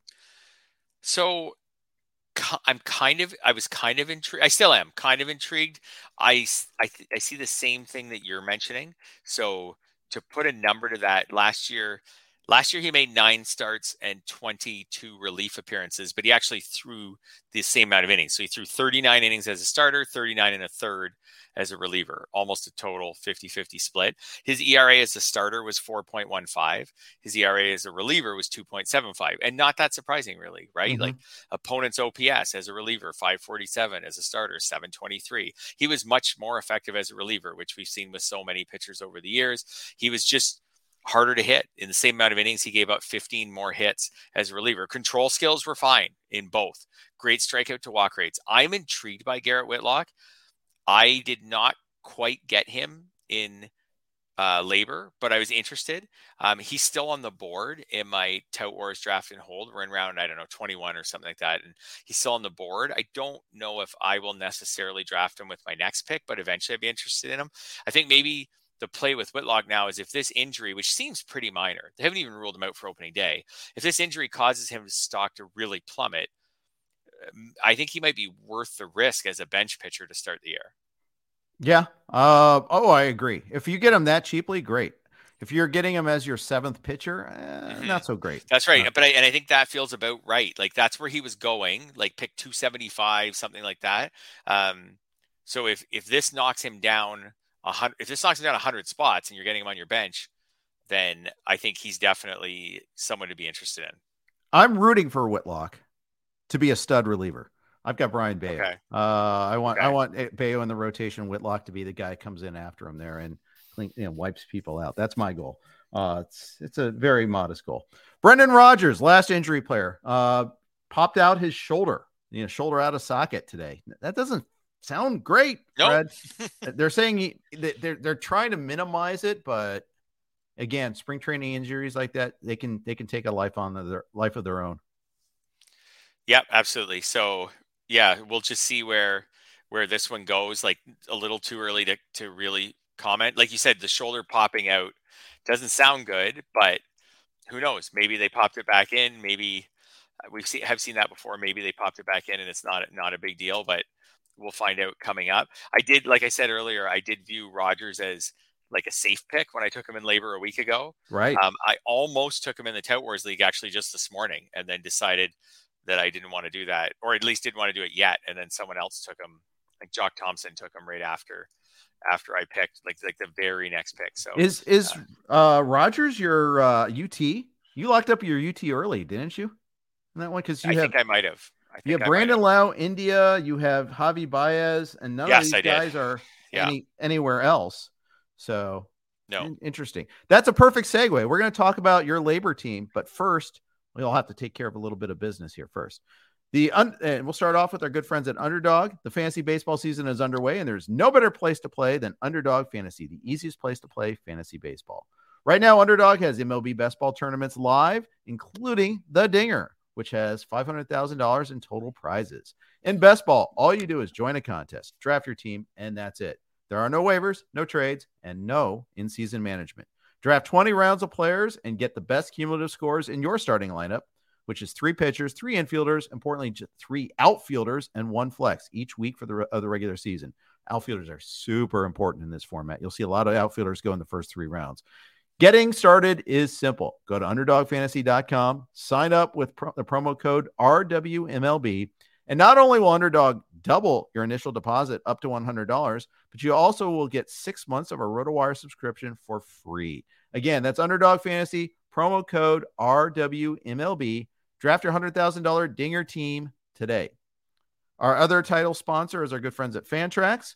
So I'm kind of, I was kind of intrigued. I still am kind of intrigued. I, I, th- I see the same thing that you're mentioning. So to put a number to that, last year, last year he made nine starts and twenty-two relief appearances, but he actually threw the same amount of innings. So he threw thirty-nine innings as a starter, thirty-nine and a third as a reliever, almost a total fifty-fifty split. His E R A as a starter was four point one five. His E R A as a reliever was two point seven five. And not that surprising, really, right? Mm-hmm. Like, opponent's O P S as a reliever, five forty-seven, as a starter, seven twenty-three. He was much more effective as a reliever, which we've seen with so many pitchers over the years. He was just harder to hit. In the same amount of innings, he gave up fifteen more hits as a reliever. Control skills were fine in both. Great strikeout to walk rates. I'm intrigued by Garrett Whitlock. I did not quite get him in uh, Labor, but I was interested. Um, he's still on the board in my Tout Wars draft and hold. We're in round, I don't know, twenty-one or something like that. And he's still on the board. I don't know if I will necessarily draft him with my next pick, but eventually I'd be interested in him. I think maybe the play with Whitlock now is if this injury, which seems pretty minor, they haven't even ruled him out for opening day. If this injury causes his stock to really plummet, I think he might be worth the risk as a bench pitcher to start the year. Yeah. Uh, oh, I agree. If you get him that cheaply, great. If you're getting him as your seventh pitcher, eh, mm-hmm. not so great. That's right. Uh, but I, and I think that feels about right. Like, that's where he was going, like pick two seventy-five, something like that. Um, so if, if this knocks him down a hundred, if this knocks him down a hundred spots and you're getting him on your bench, then I think he's definitely someone to be interested in. I'm rooting for Whitlock to be a stud reliever. I've got Brian Bayo. Okay. Uh, I want okay. I want Bayo in the rotation. Whitlock to be the guy who comes in after him there and clean, you know, wipes people out. That's my goal. Uh, it's it's a very modest goal. Brendan Rodgers, last injury player, uh, popped out his shoulder. You know, shoulder out of socket today. That doesn't sound great, nope. Fred. They're saying he, they're they're trying to minimize it, but again, spring training injuries like that, they can they can take a life on their life of their own. Yep, absolutely. So yeah, we'll just see where where this one goes. Like, a little too early to to really comment. Like you said, the shoulder popping out doesn't sound good, but who knows? Maybe they popped it back in. Maybe we've seen have seen that before. Maybe they popped it back in and it's not not a big deal, but we'll find out coming up. I did, like I said earlier, I did view Rogers as like a safe pick when I took him in labor a week ago. Right. Um, I almost took him in the Tout Wars League actually just this morning, and then decided that I didn't want to do that, or at least didn't want to do it yet. And then someone else took him, like Jock Thompson took him right after after I picked, like like the very next pick. So is is uh, uh Rogers your uh U T? You locked up your U T early, didn't you? In that one, because you I have think I might have. I think you have I Brandon Lau, India, you have Javi Baez, and none Yes, of I these did. guys are Yeah. any anywhere else. So No. in- interesting. That's a perfect segue. We're going to talk about your labor team, but first we'll have to take care of a little bit of business here first. The un- and we'll start off with our good friends at Underdog. The fantasy baseball season is underway, and there's no better place to play than Underdog Fantasy, the easiest place to play fantasy baseball. Right now, Underdog has M L B best ball tournaments live, including the Dinger, which has five hundred thousand dollars in total prizes. In best ball, all you do is join a contest, draft your team, and that's it. There are no waivers, no trades, and no in-season management. Draft twenty rounds of players and get the best cumulative scores in your starting lineup, which is three pitchers, three infielders, importantly, just three outfielders, and one flex each week for the, re- of the regular season. Outfielders are super important in this format. You'll see a lot of outfielders go in the first three rounds. Getting started is simple. Go to underdog fantasy dot com, sign up with pro- the promo code R W M L B, and not only will Underdog double your initial deposit up to one hundred dollars, but you also will get six months of a RotoWire subscription for free. Again, that's Underdog Fantasy, promo code R W M L B. Draft your one hundred thousand dollars Dinger team today. Our other title sponsor is our good friends at Fantrax.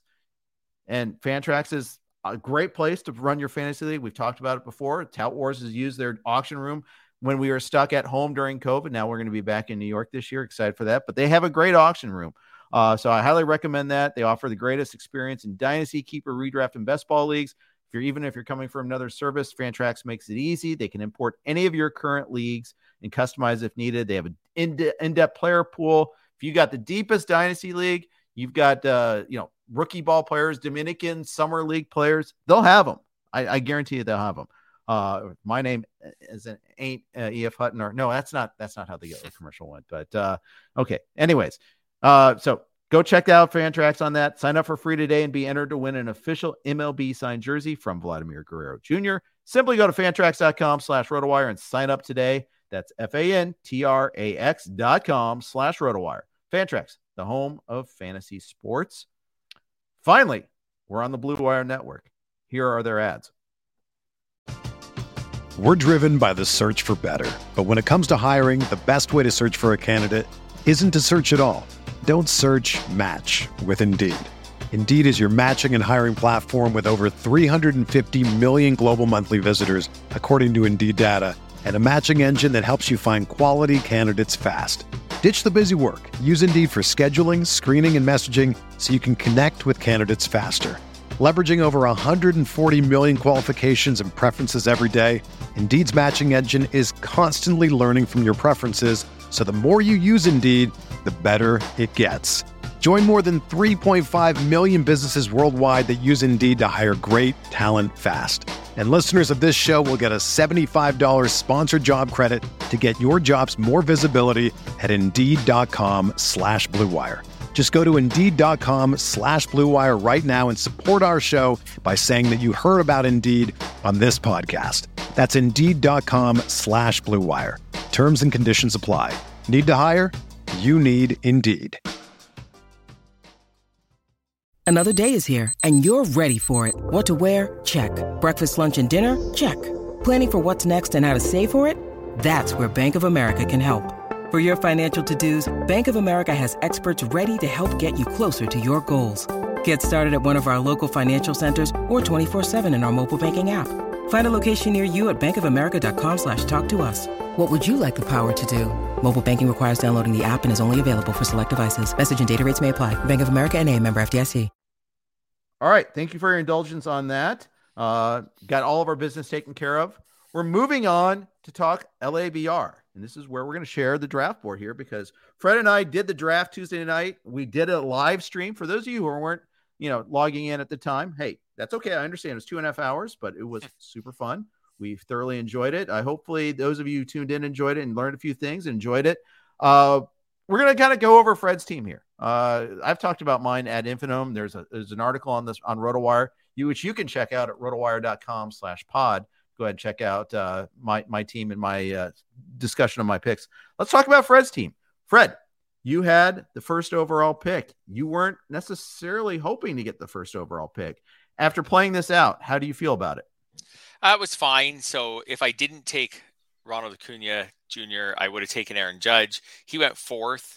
And Fantrax is a great place to run your fantasy league. We've talked about it before. Tout Wars has used their auction room when we were stuck at home during COVID. Now we're going to be back in New York this year. Excited for that. But they have a great auction room. Uh, so I highly recommend that. They offer the greatest experience in Dynasty, Keeper, Redraft, and Best Ball leagues. If you're even if you're coming from another service, Fantrax makes it easy. They can import any of your current leagues and customize if needed. They have an in-depth player pool. If you got the deepest Dynasty league, you've got uh, you know rookie ball players, Dominican summer league players. They'll have them. I, I guarantee you they'll have them. Uh, my name is an ain't uh, E F Hutton or no, that's not that's not how the commercial went. But uh, okay. Anyways, uh, so. Go check out Fantrax on that. Sign up for free today and be entered to win an official M L B signed jersey from Vladimir Guerrero Junior Simply go to fantrax.com slash RotoWire and sign up today. That's F-A-N-T-R-A-X dot com slash RotoWire. Fantrax, the home of fantasy sports. Finally, we're on the Blue Wire Network. Here are their ads. We're driven by the search for better. But when it comes to hiring, the best way to search for a candidate isn't to search at all. Don't search, match with Indeed. Indeed is your matching and hiring platform with over three hundred fifty million global monthly visitors, according to Indeed data, and a matching engine that helps you find quality candidates fast. Ditch the busy work. Use Indeed for scheduling, screening, and messaging so you can connect with candidates faster. Leveraging over one hundred forty million qualifications and preferences every day, Indeed's matching engine is constantly learning from your preferences, so the more you use Indeed, the better it gets. Join more than three point five million businesses worldwide that use Indeed to hire great talent fast. And listeners of this show will get a seventy-five dollars sponsored job credit to get your jobs more visibility at Indeed.com slash Blue Wire. Just go to Indeed.com slash Blue Wire right now and support our show by saying that you heard about Indeed on this podcast. That's Indeed.com slash Blue Wire. Terms and conditions apply. Need to hire? You need Indeed. Another day is here, and you're ready for it. What to wear? Check. Breakfast, lunch, and dinner? Check. Planning for what's next and how to save for it? That's where Bank of America can help. For your financial to-dos, Bank of America has experts ready to help get you closer to your goals. Get started at one of our local financial centers or twenty-four seven in our mobile banking app. Find a location near you at bankofamerica.com slash talk to us. What would you like the power to do? Mobile banking requires downloading the app and is only available for select devices. Message and data rates may apply. Bank of America N A, member F D I C. All right. Thank you for your indulgence on that. Uh, got all of our business taken care of. We're moving on to talk L A B R. And this is where we're going to share the draft board here because Fred and I did the draft Tuesday night. We did a live stream. For those of you who weren't, you know, logging in at the time, hey, that's okay. I understand. It was two and a half hours, but it was super fun. We thoroughly enjoyed it. I hopefully those of you who tuned in enjoyed it and learned a few things, enjoyed it. Uh, we're going to kind of go over Fred's team here. Uh, I've talked about mine ad infinitum. There's a, there's an article on this on RotoWire, you, which you can check out at rotowire.com slash pod. Go ahead and check out uh, my, my team and my uh, discussion of my picks. Let's talk about Fred's team. Fred, you had the first overall pick. You weren't necessarily hoping to get the first overall pick. After playing this out, how do you feel about it? Uh, it was fine. So if I didn't take Ronald Acuna Junior, I would have taken Aaron Judge. He went fourth.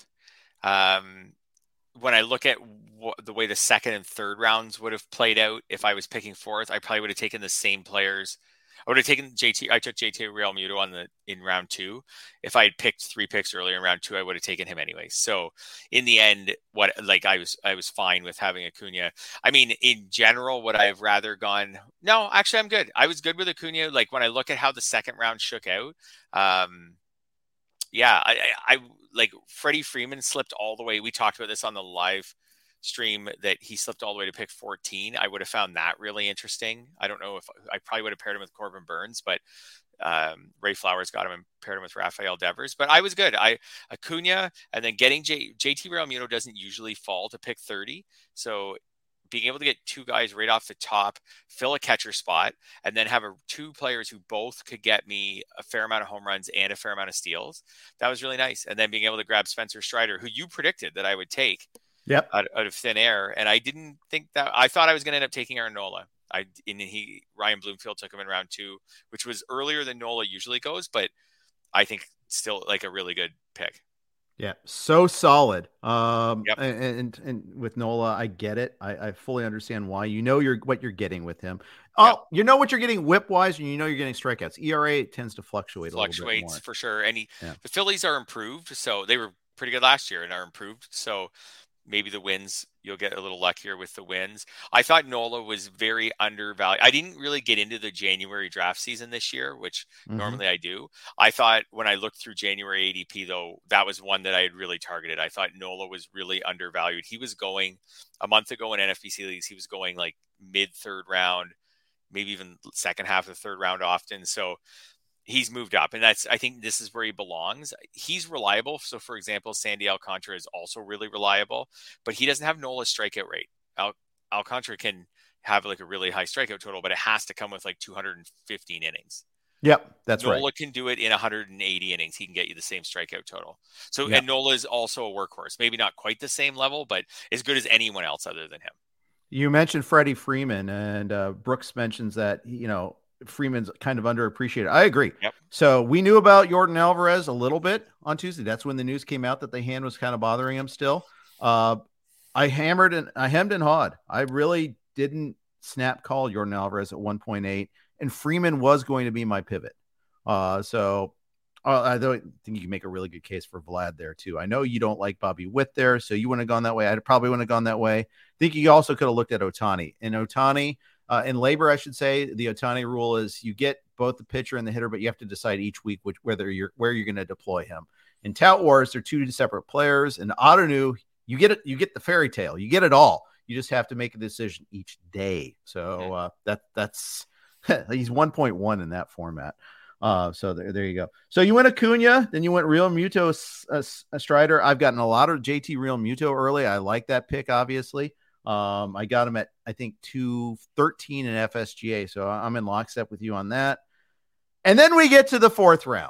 Um, when I look at w- the way the second and third rounds would have played out, if I was picking fourth, I probably would have taken the same players. I would have taken J T. I took J T Realmuto on the in round two. If I had picked three picks earlier in round two, I would have taken him anyway. So in the end, what like I was I was fine with having Acuna. I mean, in general, would I have rather gone? No, actually, I'm good. I was good with Acuna. Like when I look at how the second round shook out, um, yeah, I, I, I like Freddie Freeman slipped all the way. We talked about this on the live stream that he slipped all the way to pick fourteen. I would have found that really interesting. I don't know if I probably would have paired him with Corbin Burns, but um, Ray Flowers got him and paired him with Rafael Devers. But I was good. I Acuna and then getting J, JT Realmuto doesn't usually fall to pick thirty. So being able to get two guys right off the top, fill a catcher spot, and then have a, two players who both could get me a fair amount of home runs and a fair amount of steals, that was really nice. And then being able to grab Spencer Strider, who you predicted that I would take. Yep. Out, out of thin air. And I didn't think that I thought I was going to end up taking Aaron Nola. I and he Ryan Bloomfield took him in round two, which was earlier than Nola usually goes, but I think still like a really good pick. Yeah, so solid. Um, yep. and, and and with Nola, I get it. I, I fully understand why. You know you're what you're getting with him. Oh, yep. You know what you're getting whip wise, and you know you're getting strikeouts. E R A tends to fluctuate. Fluctuates a little bit more. For sure. And he, yeah. the Phillies are improved, so they were pretty good last year and are improved. So maybe the wins, you'll get a little luckier with the wins. I thought Nola was very undervalued. I didn't really get into the January draft season this year, which mm-hmm. normally I do. I thought when I looked through January A D P, though, that was one that I had really targeted. I thought Nola was really undervalued. He was going a month ago in N F B C leagues. He was going like mid third round, maybe even second half of the third round often. So he's moved up, and that's, I think this is where he belongs. He's reliable. So for example, Sandy Alcantara is also really reliable, but he doesn't have Nola's strikeout rate. Al- Alcantara can have like a really high strikeout total, but it has to come with like two hundred fifteen innings. Yep. That's Nola right. Nola can do it in one hundred eighty innings. He can get you the same strikeout total. So, yep. and Nola is also a workhorse, maybe not quite the same level, but as good as anyone else other than him. You mentioned Freddie Freeman, and uh, Brooks mentions that, you know, Freeman's kind of underappreciated. I agree. Yep. So we knew about Yordan Alvarez a little bit on Tuesday. That's when the news came out that the hand was kind of bothering him still. Uh, I hammered and I hemmed and hawed. I really didn't snap call Yordan Alvarez at one point eight, and Freeman was going to be my pivot. Uh, so uh, I don't think you can make a really good case for Vlad there too. I know you don't like Bobby Witt there, so you wouldn't have gone that way. I probably wouldn't have gone that way. I think you also could have looked at Ohtani. And Ohtani, Uh, in labor, I should say, the Ohtani rule is you get both the pitcher and the hitter, but you have to decide each week which, whether you're where you're going to deploy him. In Tout Wars, they're two separate players. In Ottoneu, you get it, you get the fairy tale, you get it all. You just have to make a decision each day. So uh, that that's he's one point one in that format. Uh, so there, there you go. So you went Acuna, then you went Realmuto, a, a Strider. I've gotten a lot of J T Realmuto early. I like that pick, obviously. Um, I got him at, I think, two thirteen in F S G A. So I'm in lockstep with you on that. And then we get to the fourth round.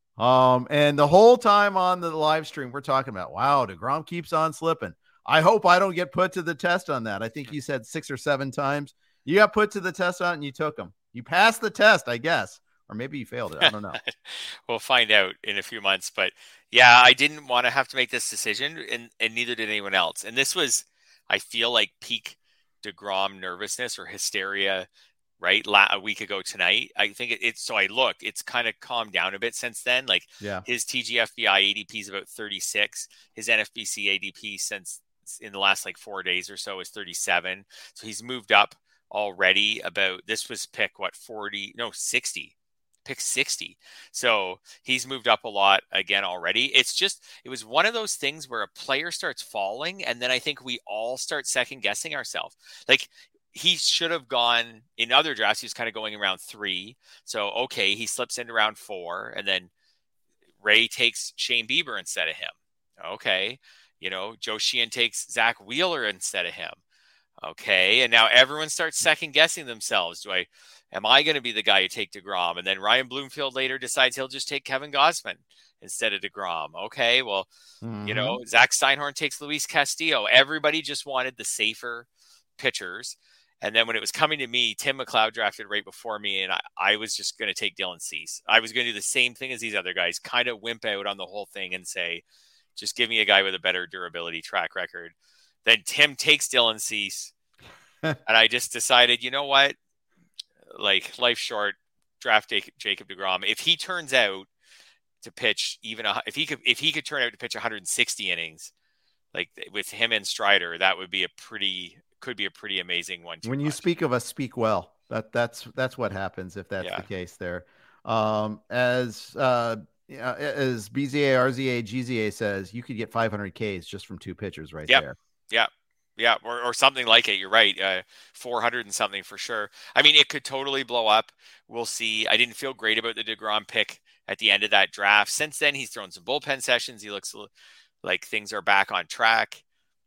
Um, and the whole time on the live stream, we're talking about, wow, DeGrom keeps on slipping. I hope I don't get put to the test on that. I think you said six or seven times. You got put to the test on it and you took them. You passed the test, I guess. Or maybe you failed it. I don't know. We'll find out in a few months. But yeah, I didn't want to have to make this decision, and, and neither did anyone else. And this was, I feel like, peak DeGrom nervousness or hysteria, right? La- a week ago tonight. I think it, it's, so I looked, it's kind of calmed down a bit since then. Like yeah. His T G F B I A D P is about thirty-six. His N F B C A D P since in the last like four days or so is thirty-seven. So he's moved up already about, this was pick what, forty, no, sixty. Pick sixty. So he's moved up a lot again already. It's just, it was one of those things where a player starts falling, and then I think we all start second guessing ourselves. Like he should have gone in other drafts. He was kind of going around three. So, okay, he slips into round four, and then Ray takes Shane Bieber instead of him. Okay. You know, Joe Sheehan takes Zach Wheeler instead of him. Okay. And now everyone starts second guessing themselves. Do I, am I going to be the guy who take DeGrom? And then Ryan Bloomfield later decides he'll just take Kevin Gausman instead of DeGrom. Okay. Well, mm-hmm. you know, Zach Steinhorn takes Luis Castillo. Everybody just wanted the safer pitchers. And then when it was coming to me, Tim McLeod drafted right before me, and I, I was just going to take Dylan Cease. I was going to do the same thing as these other guys, kind of wimp out on the whole thing and say, just give me a guy with a better durability track record. Then Tim takes Dylan Cease, and I just decided, you know what? Like, life's short, draft Jacob DeGrom. If he turns out to pitch even a, if he could if he could turn out to pitch one hundred sixty innings, like with him and Strider, that would be a pretty could be a pretty amazing one. When you watch. speak of us, speak well. That that's that's what happens if that's yeah. the case there. Um, as uh, as B Z A, R Z A, G Z A says, you could get five hundred Ks just from two pitchers right yep. there. Yeah. Yeah. Or, or something like it. You're right. Uh, four hundred and something for sure. I mean, it could totally blow up. We'll see. I didn't feel great about the DeGrom pick at the end of that draft. Since then, he's thrown some bullpen sessions. He looks like things are back on track.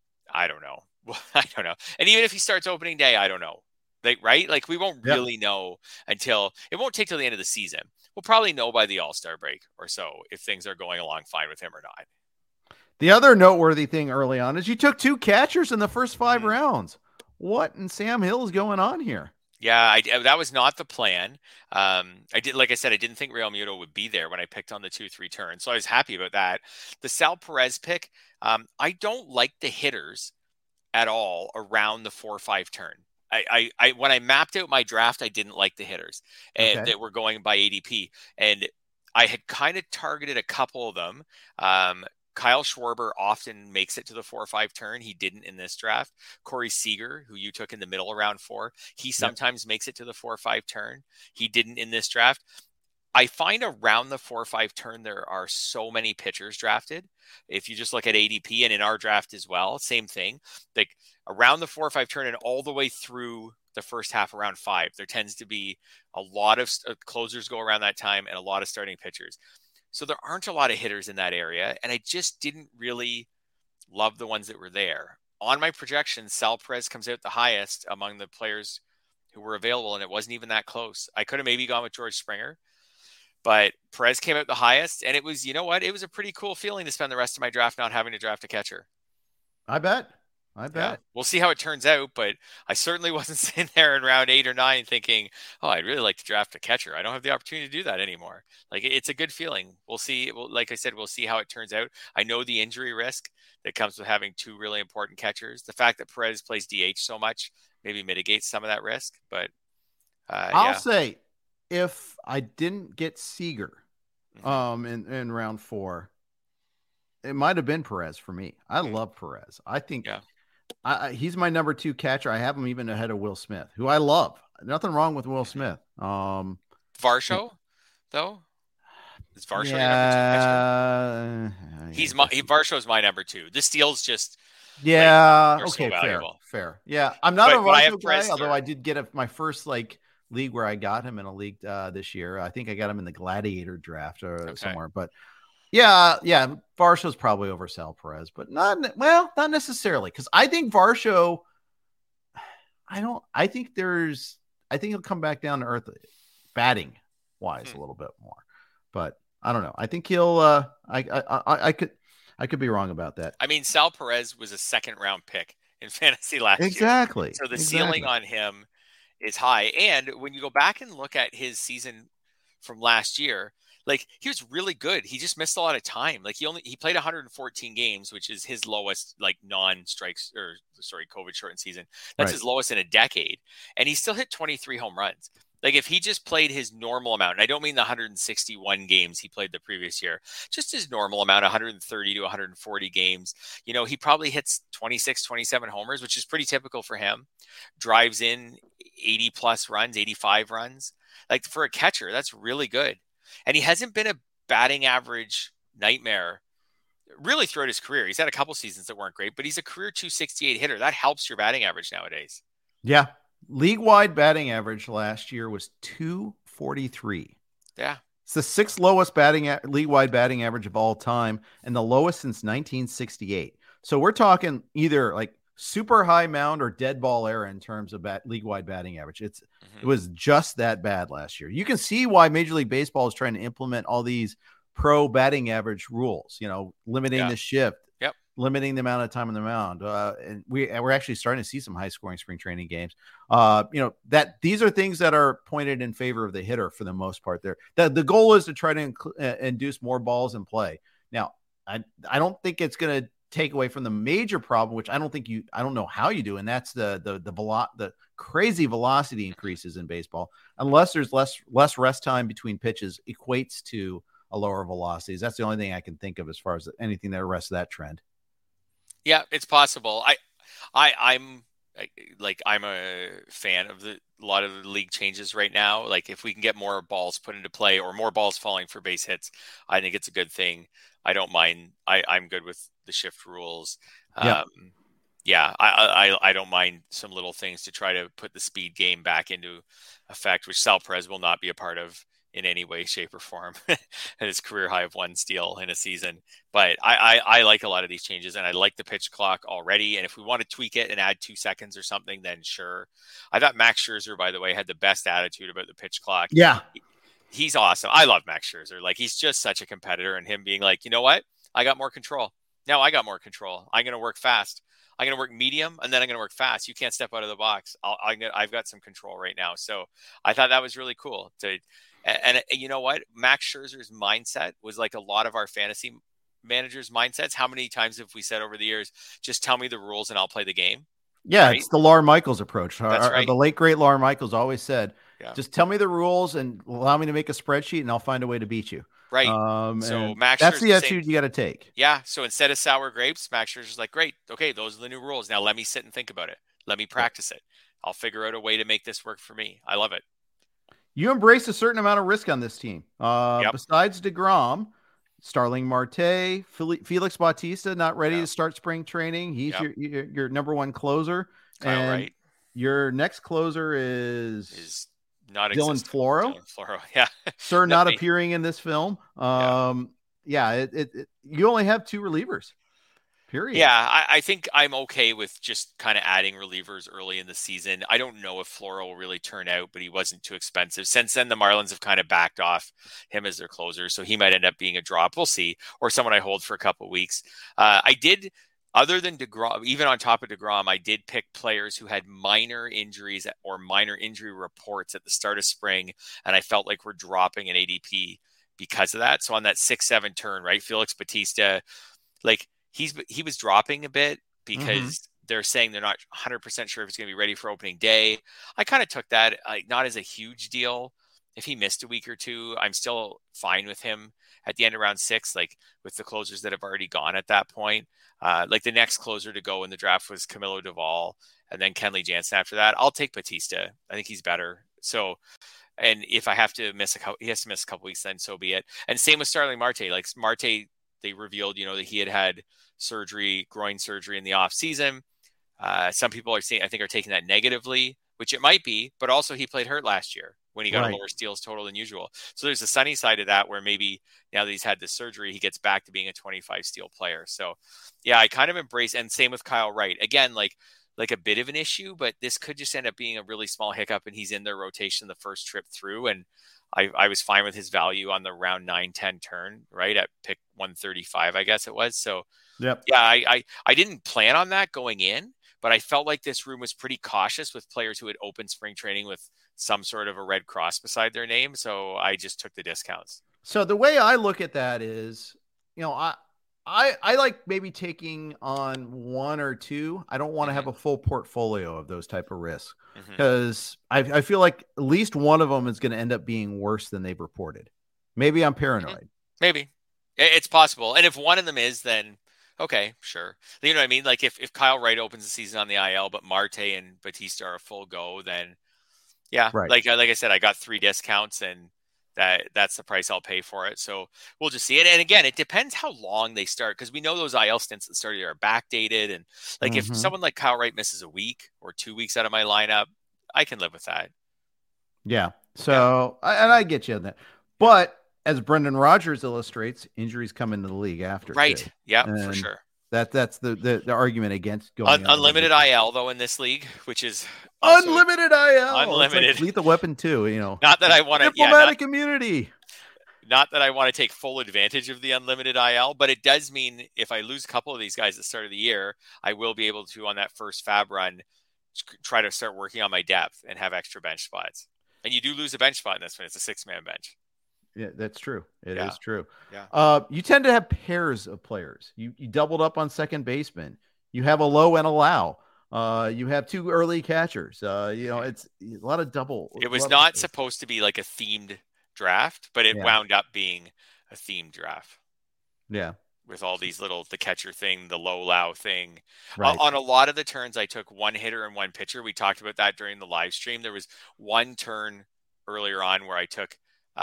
I don't know. I don't know. And even if he starts opening day, I don't know. Like, right? Like, we won't yep. really know until it won't take till the end of the season. We'll probably know by the All-Star break or so if things are going along fine with him or not. The other noteworthy thing early on is you took two catchers in the first five mm-hmm. rounds. What in Sam Hill is going on here? Yeah, I, that was not the plan. Um, I did, like I said, I didn't think Real Muto would be there when I picked on the two three turn, so I was happy about that. The Sal Perez pick, um, I don't like the hitters at all around the four five turn. I, I, I when I mapped out my draft, I didn't like the hitters and okay. that were going by A D P, and I had kind of targeted a couple of them. Um, Kyle Schwarber often makes it to the four or five turn. He didn't in this draft. Corey Seager, who you took in the middle around four, he sometimes yep. makes it to the four or five turn. He didn't in this draft. I find around the four or five turn, there are so many pitchers drafted. If you just look at A D P and in our draft as well, same thing. Like around the four or five turn and all the way through the first half around five, there tends to be a lot of uh, closers go around that time and a lot of starting pitchers. So there aren't a lot of hitters in that area. And I just didn't really love the ones that were there. On my projections, Sal Perez comes out the highest among the players who were available. And it wasn't even that close. I could have maybe gone with George Springer, but Perez came out the highest. And it was, you know what? It was a pretty cool feeling to spend the rest of my draft not having to draft a catcher. I bet. I bet. Yeah, we'll see how it turns out, but I certainly wasn't sitting there in round eight or nine thinking, oh, I'd really like to draft a catcher. I don't have the opportunity to do that anymore. Like, it's a good feeling. We'll see. Well, like I said, we'll see how it turns out. I know the injury risk that comes with having two really important catchers. The fact that Perez plays D H so much maybe mitigates some of that risk, but uh, I'll yeah. say if I didn't get Seager mm-hmm. um, in, in round four, it might have been Perez for me. I mm-hmm. love Perez. I think yeah. I, I, he's my number two catcher. I have him even ahead of Will Smith, who I love. Nothing wrong with Will Smith. Um, Varsho, though? Is Varsho yeah, your number two catcher? He's my, he, Varsho's my number two. The steals just... Yeah, like, okay, so fair, fair. Yeah, I'm not but, a Varsho guy, Prez although third. I did get a, my first like league where I got him in a league uh, this year. I think I got him in the Gladiator draft or okay. somewhere, but... Yeah, yeah, Varsho's probably over Sal Perez, but not well, not necessarily, because I think Varsho. I don't. I think there's. I think he'll come back down to earth, batting wise, hmm. a little bit more, but I don't know. I think he'll. Uh, I, I, I, I could, I could be wrong about that. I mean, Sal Perez was a second round pick in fantasy last exactly. year, so the exactly. ceiling on him is high. And when you go back and look at his season from last year. Like, he was really good. He just missed a lot of time. Like, he only he played one hundred fourteen games, which is his lowest, like, non-strikes or sorry, COVID shortened season. That's right. His lowest in a decade. And he still hit twenty-three home runs. Like, if he just played his normal amount, and I don't mean the one hundred sixty-one games he played the previous year, just his normal amount, one hundred thirty to one hundred forty games, you know, he probably hits twenty-six, twenty-seven homers, which is pretty typical for him. Drives in eighty plus runs, eighty-five runs. Like, for a catcher, that's really good. And he hasn't been a batting average nightmare really throughout his career. He's had a couple seasons that weren't great, but he's a career two sixty-eight hitter. That helps your batting average nowadays. Yeah. League-wide batting average last year was two forty-three. Yeah. It's the sixth lowest batting a- league-wide batting average of all time and the lowest since nineteen sixty-eight. So we're talking either like super high mound or dead ball era in terms of bat- league-wide batting average. It's mm-hmm. It was just that bad last year. You can see why Major League Baseball is trying to implement all these pro batting average rules, you know, limiting yeah. the shift, yep. limiting the amount of time on the mound. Uh, and we, we're actually starting to see some high scoring spring training games. Uh, you know, that these are things that are pointed in favor of the hitter for the most part there. The, the goal is to try to inc- uh, induce more balls in play. Now, I, I don't think it's going to take away from the major problem, which I don't think you, I don't know how you do. And that's the, the, the, velo- the crazy velocity increases in baseball, unless there's less, less rest time between pitches equates to a lower velocities. That's the only thing I can think of as far as anything that arrests that trend. Yeah, it's possible. I, I, I'm like, I'm a fan of the, a lot of the league changes right now. Like if we can get more balls put into play or more balls falling for base hits, I think it's a good thing. I don't mind. I, I'm good with the shift rules. Yeah. Um, yeah, I, I, I don't mind some little things to try to put the speed game back into effect, which Sal Perez will not be a part of in any way, shape, or form at his career high of one steal in a season. But I, I, I like a lot of these changes, and I like the pitch clock already. And if we want to tweak it and add two seconds or something, then sure. I thought Max Scherzer, by the way, had the best attitude about the pitch clock. Yeah. He, he's awesome. I love Max Scherzer. Like, he's just such a competitor, and him being like, you know what? I got more control. Now I got more control. I'm going to work fast. I'm going to work medium, and then I'm going to work fast. You can't step out of the box. I'll, I'm gonna, I've got some control right now. So I thought that was really cool to, And, and you know what? Max Scherzer's mindset was like a lot of our fantasy managers' mindsets. How many times have we said over the years, just tell me the rules and I'll play the game? Yeah, right? It's the Lawr Michaels approach. That's our, right. The late, great Lawr Michaels always said, yeah. just tell me the rules and allow me to make a spreadsheet and I'll find a way to beat you. Right. Um, so Max that's Scherzer's the attitude you got to take. Yeah. So instead of sour grapes, Max Scherzer's like, great. Okay, those are the new rules. Now let me sit and think about it. Let me practice it. I'll figure out a way to make this work for me. I love it. You embrace a certain amount of risk on this team. Uh, yep. Besides DeGrom, Starling Marte, Felix Bautista, not ready yep. to start spring training. He's yep. your, your your number one closer. Kyle and Wright. Your next closer is, is not Dylan existent. Floro. Dylan Floro. Yeah. Sir, not appearing in this film. Um, yeah, yeah it, it, it, you only have two relievers. Period. Yeah, I, I think I'm okay with just kind of adding relievers early in the season. I don't know if Floro will really turn out, but he wasn't too expensive. Since then, the Marlins have kind of backed off him as their closer, so he might end up being a drop. We'll see, or someone I hold for a couple of weeks. Uh, I did, other than DeGrom, even on top of DeGrom, I did pick players who had minor injuries or minor injury reports at the start of spring, and I felt like we're dropping an A D P because of that. So on that six seven turn, right, Felix Bautista, like, He's he was dropping a bit because mm-hmm. they're saying they're not one hundred percent sure if he's going to be ready for opening day. I kind of took that like not as a huge deal. If he missed a week or two, I'm still fine with him at the end of round six, like with the closers that have already gone at that point. Uh, like the next closer to go in the draft was Camilo Doval and then Kenley Jansen after that. I'll take Bautista. I think he's better. So, and if I have to miss a couple, he has to miss a couple weeks, then so be it. And same with Starling Marte. Like Marte, they revealed, you know, that he had had surgery, groin surgery in the off season. Uh, some people are seeing, I think, are taking that negatively, which it might be, but also he played hurt last year when he got right. a lower steals total than usual. So there's a sunny side of that where maybe now that he's had this surgery, he gets back to being a twenty-five steal player. So yeah, I kind of embrace, and same with Kyle Wright. Again, like, like a bit of an issue, but this could just end up being a really small hiccup and he's in their rotation the first trip through. And I, I was fine with his value on the round nine ten turn, right at pick one thirty-five, I guess it was. So yep. yeah, I, I, I didn't plan on that going in, but I felt like this room was pretty cautious with players who had opened spring training with some sort of a red cross beside their name. So I just took the discounts. So the way I look at that is, you know, I, I, I like maybe taking on one or two. I don't want to mm-hmm. have a full portfolio of those type of risks because mm-hmm. I, I feel like at least one of them is going to end up being worse than they've reported. Maybe I'm paranoid. Mm-hmm. Maybe it's possible. And if one of them is, then okay, sure. You know what I mean? Like if, if Kyle Wright opens the season on the I L, but Marte and Bautista are a full go, then yeah, right. like, like I said, I got three discounts and that that's the price I'll pay for it. So we'll just see it. And again, it depends how long they start, because we know those I L stints that started are backdated. And like mm-hmm. if someone like Kyle Wright misses a week or two weeks out of my lineup, I can live with that. Yeah. So, yeah. I, and I get you on that. But as Brendan Rodgers illustrates, injuries come into the league after. Right. Too. Yeah, and for sure. That that's the, the, the argument against going Un- unlimited I L though in this league, which is unlimited I L. Unlimited. It's like Lethal Weapon too. You know, not that I want to diplomatic yeah, immunity. Not that I want to take full advantage of the unlimited I L, but it does mean if I lose a couple of these guys at the start of the year, I will be able to on that first fab run try to start working on my depth and have extra bench spots. And you do lose a bench spot in this one. It's a six man bench. Yeah, that's true. It yeah. is true. Yeah. Uh, you tend to have pairs of players. You you doubled up on second baseman. You have a low and a low. Uh, you have two early catchers. Uh, you know, it's a lot of double. It was not supposed to be like a themed draft, but it yeah. wound up being a themed draft. Yeah. With all these little, the catcher thing, the low low thing. Right. Uh, on a lot of the turns, I took one hitter and one pitcher. We talked about that during the live stream. There was one turn earlier on where I took,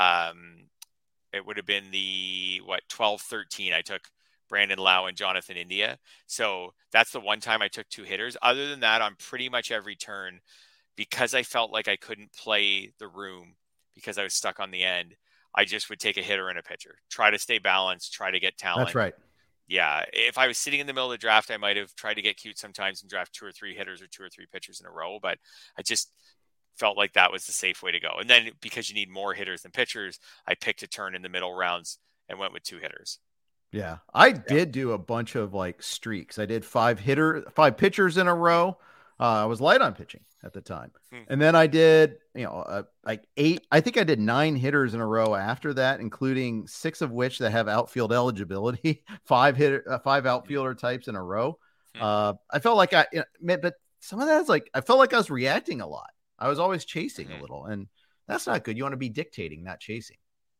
um, it would have been the, what, twelve thirteen. I took Brandon Lau and Jonathan India. So that's the one time I took two hitters. Other than that, on pretty much every turn, because I felt like I couldn't play the room because I was stuck on the end, I just would take a hitter and a pitcher, try to stay balanced, try to get talent. That's right. Yeah. If I was sitting in the middle of the draft, I might have tried to get cute sometimes and draft two or three hitters or two or three pitchers in a row, but I just felt like that was the safe way to go. And then because you need more hitters than pitchers, I picked a turn in the middle rounds and went with two hitters. Yeah. I yeah. did do a bunch of like streaks. I did five hitter, five pitchers in a row. Uh, I was light on pitching at the time. Hmm. And then I did, you know, uh, like eight, I think I did nine hitters in a row after that, including six of which that have outfield eligibility, five hitter, uh, five outfielder types in a row. Hmm. Uh, I felt like I, you know, but some of that is like, I felt like I was reacting a lot. I was always chasing hmm. a little, and that's not good. You want to be dictating, not chasing.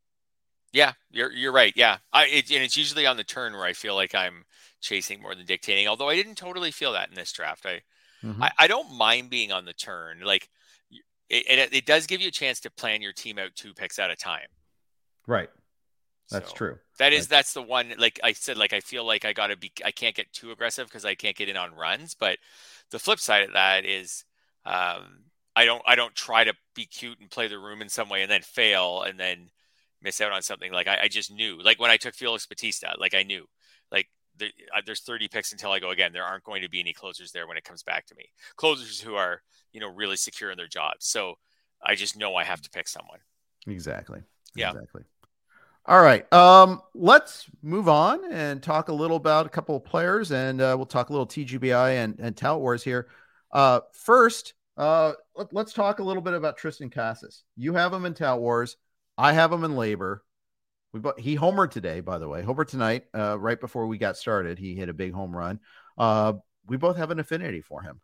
Yeah, you're you're right. Yeah, I it, and it's usually on the turn where I feel like I'm chasing more than dictating. Although I didn't totally feel that in this draft. I mm-hmm. I, I don't mind being on the turn. Like it, it, it does give you a chance to plan your team out two picks at a time. Right. That's so true. That is that's... that's the one. Like I said, like I feel like I gotta be. I can't get too aggressive because I can't get in on runs. But the flip side of that is. Um, I don't I don't try to be cute and play the room in some way and then fail and then miss out on something. Like I, I just knew, like when I took Felix Bautista, like I knew, like there, there's thirty picks until I go again. There aren't going to be any closers there when it comes back to me. Closers who are, you know, really secure in their jobs. So I just know I have to pick someone. Exactly. Yeah. Exactly. All right. Um, let's move on and talk a little about a couple of players, and uh, we'll talk a little T G B I and, and Tout Wars here. Uh, first, Uh, let, let's talk a little bit about Triston Casas. You have him in Tout Wars. I have him in Labor. We he homered today, by the way. Homered tonight, uh, right before we got started. He hit a big home run. Uh, we both have an affinity for him.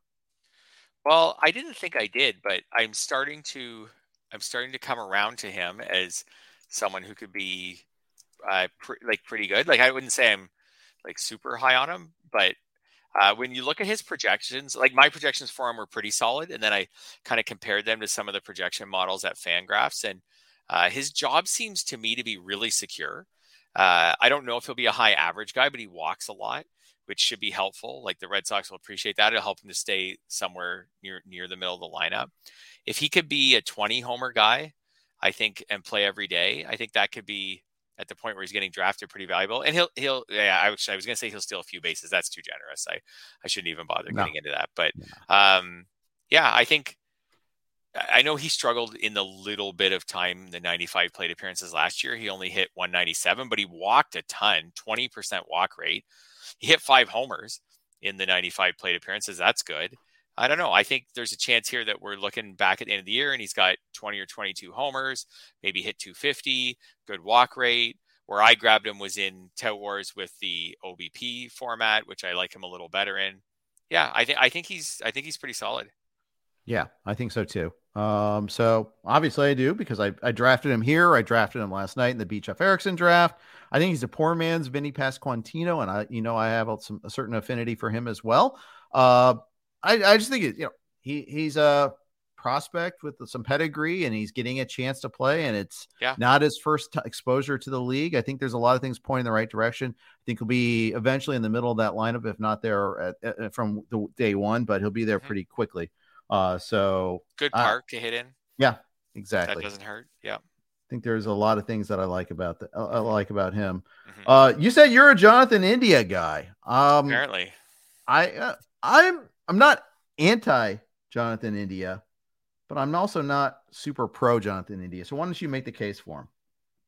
Well, I didn't think I did, but I'm starting to I'm starting to come around to him as someone who could be uh, pre- like pretty good. Like I wouldn't say I'm like super high on him, but Uh, when you look at his projections, like my projections for him were pretty solid. And then I kind of compared them to some of the projection models at Fangraphs. And uh, his job seems to me to be really secure. Uh, I don't know if he'll be a high average guy, but he walks a lot, which should be helpful. Like the Red Sox will appreciate that. It'll help him to stay somewhere near, near the middle of the lineup. If he could be a twenty homer guy, I think, and play every day, I think that could be at the point where he's getting drafted pretty valuable. And he'll, he'll, yeah, I was, I was going to say he'll steal a few bases. That's too generous. I, I shouldn't even bother no. getting into that, but um, yeah, I think, I know he struggled in the little bit of time, the ninety-five plate appearances last year. He only hit one ninety-seven, but he walked a ton, twenty percent walk rate. He hit five homers in the ninety-five plate appearances. That's good. I don't know. I think there's a chance here that we're looking back at the end of the year and he's got twenty or twenty-two homers, maybe hit two fifty, good walk rate. Where I grabbed him was in Tout Wars with the O B P format, which I like him a little better in. Yeah, I think I think he's I think he's pretty solid. Yeah, I think so too. Um, so obviously I do because I, I drafted him here. I drafted him last night in the Beach F. Erickson draft. I think he's a poor man's Vinny Pasquantino, and I, you know, I have some a certain affinity for him as well. Uh, I, I just think it, you know, he he's a prospect with some pedigree, and he's getting a chance to play, and it's yeah. not his first t- exposure to the league. I think there's a lot of things pointing in the right direction. I think he'll be eventually in the middle of that lineup, if not there at, at, from the day one, but he'll be there pretty quickly. Uh, so good uh, park to hit in. Yeah, exactly. That doesn't hurt. Yeah. I think there's a lot of things that I like about the, I like about him. Mm-hmm. Uh, you said you're a Jonathan India guy. Um, Apparently, I uh, I'm I'm not anti Jonathan India, but I'm also not super pro Jonathan India. So why don't you make the case for him?